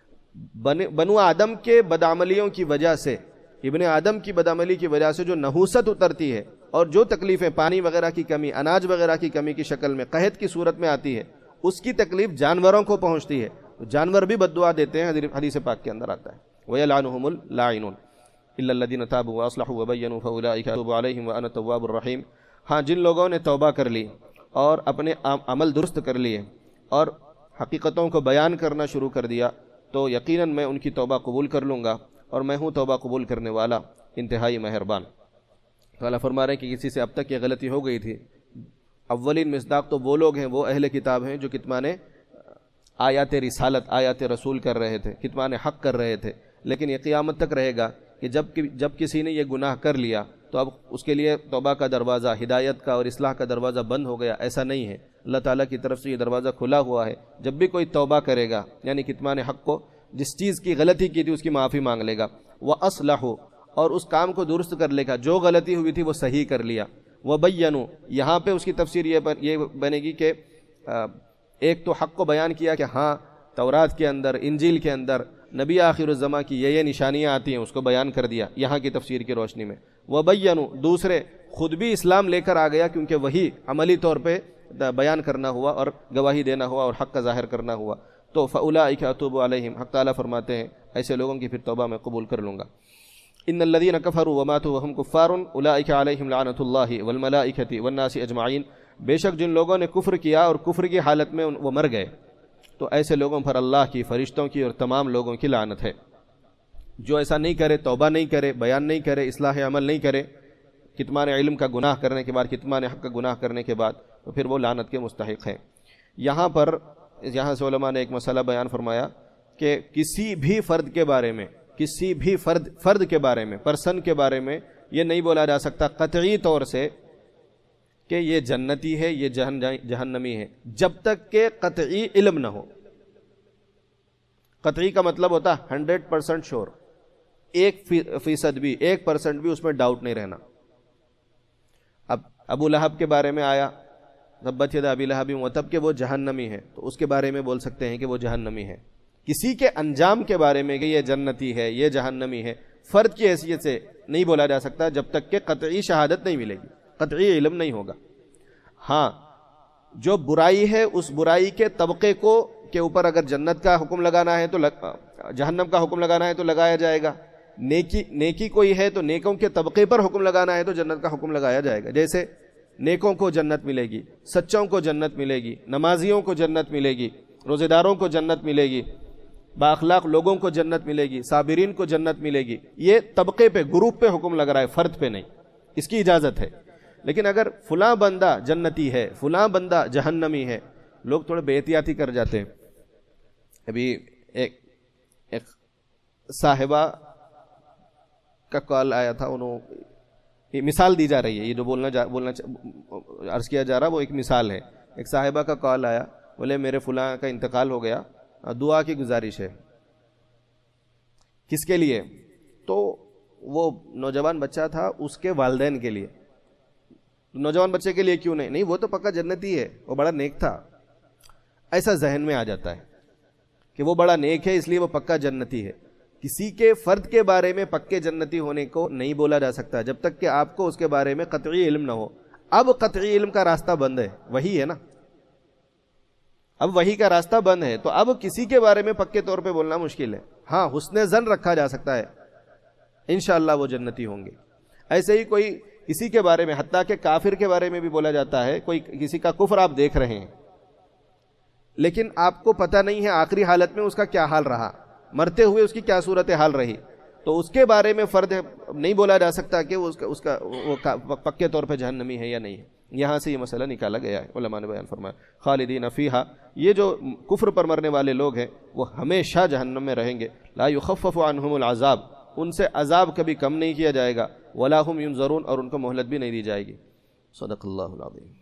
بنو آدم کے بدعملیوں کی وجہ سے، ابن آدم کی بدعملی کی وجہ سے جو نحوست اترتی ہے اور جو تکلیفیں پانی وغیرہ کی کمی، اناج وغیرہ کی کمی کی شکل میں، قحط کی صورت میں آتی ہے، اس کی تکلیف جانوروں کو پہنچتی ہے. جانور بھی بد دعا دیتے ہیں، حدیث پاک کے اندر آتا ہے وَيَلْعَنُهُمُ اللاعنون إِلَّا الَّذِينَ تَابُوا وَأَصْلَحُوا وَبَيَّنُوا فَأُولَٰئِكَ أَتُوبُ عَلَيْهِمْ وَأَنَا التَّوَّابُ الرَّحِيمُ. ہاں، جن لوگوں نے توبہ کر لی اور اپنے عمل درست کر لیے اور حقیقتوں کو بیان کرنا شروع کر دیا تو یقیناً میں ان کی توبہ قبول کر لوں گا، اور میں ہوں توبہ قبول کرنے والا، انتہائی مہربان. تعالیٰ فرما رہے ہیں کہ کسی سے اب تک یہ غلطی ہو گئی تھی. اولین مصداق تو وہ لوگ ہیں، وہ اہل کتاب ہیں جو کتمان آیات رسالت، آیات رسول کر رہے تھے، کتمان حق کر رہے تھے. لیکن یہ قیامت تک رہے گا کہ جب کسی نے یہ گناہ کر لیا تو اب اس کے لیے توبہ کا دروازہ، ہدایت کا اور اصلاح کا دروازہ بند ہو گیا. ایسا نہیں ہے، اللہ تعالیٰ کی طرف سے یہ دروازہ کھلا ہوا ہے. جب بھی کوئی توبہ کرے گا، یعنی کتمان حق کو، جس چیز کی غلطی کی تھی اس کی معافی مانگ لے گا، وَأَصْلَحُوا، اور اس کام کو درست کر لے گا، جو غلطی ہوئی تھی وہ صحیح کر لیا. وَبَيَّنُوا، یہاں پہ اس کی تفسیر یہ بنے گی کہ ایک تو حق کو بیان کیا کہ ہاں تورات کے اندر، انجیل کے اندر نبی آخر الزماں کی یہ نشانیاں آتی ہیں، اس کو بیان کر دیا یہاں کی تفسیر کی روشنی میں. وَبَيَّنُوا، دوسرے خود بھی اسلام لے کر آ گیا، کیونکہ وہی عملی طور پہ بیان کرنا ہوا اور گواہی دینا ہوا اور حق کا ظاہر کرنا ہوا تو فاولئک اتوب علیہم، حق تعالیٰ فرماتے ہیں ایسے لوگوں کی پھر توبہ میں قبول کر لوں گا۔ ان الذین کفروا وماتوا وهم کفار اولئک علیہم لعنۃ اللہ والملائکۃ والناس اجمعین، بے شک جن لوگوں نے کفر کیا اور کفر کی حالت میں وہ مر گئے تو ایسے لوگوں پر اللہ کی، فرشتوں کی اور تمام لوگوں کی لعنت ہے۔ جو ایسا نہیں کرے، توبہ نہیں کرے، بیان نہیں کرے، اصلاح عمل نہیں کرے، کتمان علم کا گناہ کرنے کے بعد، کتمان حق کا گناہ کرنے کے بعد، تو پھر وہ لعنت کے مستحق ہیں۔ یہاں سے علماء نے ایک مسئلہ بیان فرمایا کہ کسی بھی فرد کے بارے میں، کسی بھی فرد کے بارے میں، پرسن کے بارے میں یہ نہیں بولا جا سکتا قطعی طور سے کہ یہ جنتی ہے، یہ جہنمی ہے، جب تک کہ قطعی علم نہ ہو۔ قطعی کا مطلب ہوتا 100% شور، 1% بھی، 1% بھی اس میں ڈاؤٹ نہیں رہنا۔ اب ابو لہب کے بارے میں آیا تبت یدا ابی لہب وتب کہ وہ جہنمی ہے، تو اس کے بارے میں بول سکتے ہیں کہ وہ جہنمی ہے۔ کسی کے انجام کے بارے میں کہ یہ جنتی ہے، یہ جہنمی ہے، فرد کی حیثیت سے نہیں بولا جا سکتا جب تک کہ قطعی شہادت نہیں ملے گی، قطعی علم نہیں ہوگا۔ ہاں، جو برائی ہے اس برائی کے طبقے کو کے اوپر اگر جنت کا حکم لگانا ہے تو جہنم کا حکم لگانا ہے تو لگایا جائے گا، نیکی کوئی ہے تو نیکوں کے طبقے پر حکم لگانا ہے تو جنت کا حکم لگایا جائے گا۔ جیسے نیکوں کو جنت ملے گی، سچوں کو جنت ملے گی، نمازیوں کو جنت ملے گی، روزے داروں کو جنت ملے گی، بااخلاق لوگوں کو جنت ملے گی، صابرین کو جنت ملے گی۔ یہ طبقے پہ، گروپ پہ حکم لگ رہا ہے، فرد پہ نہیں، اس کی اجازت ہے۔ لیکن اگر فلاں بندہ جنتی ہے، فلاں بندہ جہنمی ہے، لوگ تھوڑے بے احتیاطی کر جاتے ہیں۔ ابھی ایک صاحبہ کا کال آیا تھا، یہ مثال دی جا رہی ہے، یہ جو بولنا عرض کیا جا رہا وہ ایک مثال ہے۔ ایک صاحبہ کا کال آیا، بولے میرے فلاں کا انتقال ہو گیا، دعا کی گزارش ہے۔ کس کے لیے؟ تو وہ نوجوان بچہ تھا، اس کے والدین کے لیے۔ نوجوان بچے کے لیے کیوں نہیں؟ وہ تو پکا جنتی ہے، وہ بڑا نیک تھا۔ ایسا ذہن میں آ جاتا ہے کہ وہ بڑا نیک ہے اس لیے وہ پکا جنتی ہے۔ کسی کے فرد کے بارے میں پکے جنتی ہونے کو نہیں بولا جا سکتا جب تک کہ آپ کو اس کے بارے میں قطعی علم نہ ہو۔ اب قطعی علم کا راستہ بند ہے، وہی ہے نا، اب وہی کا راستہ بند ہے، تو اب کسی کے بارے میں پکے طور پہ بولنا مشکل ہے۔ ہاں، حسن ظن رکھا جا سکتا ہے، انشاءاللہ وہ جنتی ہوں گے۔ ایسے ہی کوئی کسی کے بارے میں، حتیٰ کہ کافر کے بارے میں بھی بولا جاتا ہے، کوئی کسی کا کفر آپ دیکھ رہے ہیں لیکن آپ کو پتہ نہیں ہے آخری حالت میں اس کا کیا حال رہا، مرتے ہوئے اس کی کیا صورت حال رہی، تو اس کے بارے میں فرد نہیں بولا جا سکتا کہ وہ پکے طور پہ جہنمی ہے یا نہیں ہے۔ یہاں سے یہ مسئلہ نکالا گیا ہے، علماء نے بیان فرمایا خالدین فیہا، یہ جو کفر پر مرنے والے لوگ ہیں وہ ہمیشہ جہنم میں رہیں گے۔ لا یخفف عنہم العذاب، ان سے عذاب کبھی کم نہیں کیا جائے گا، ولا ہم ینظرون، اور ان کو مہلت بھی نہیں دی جائے گی۔ صدق اللہ العظیم۔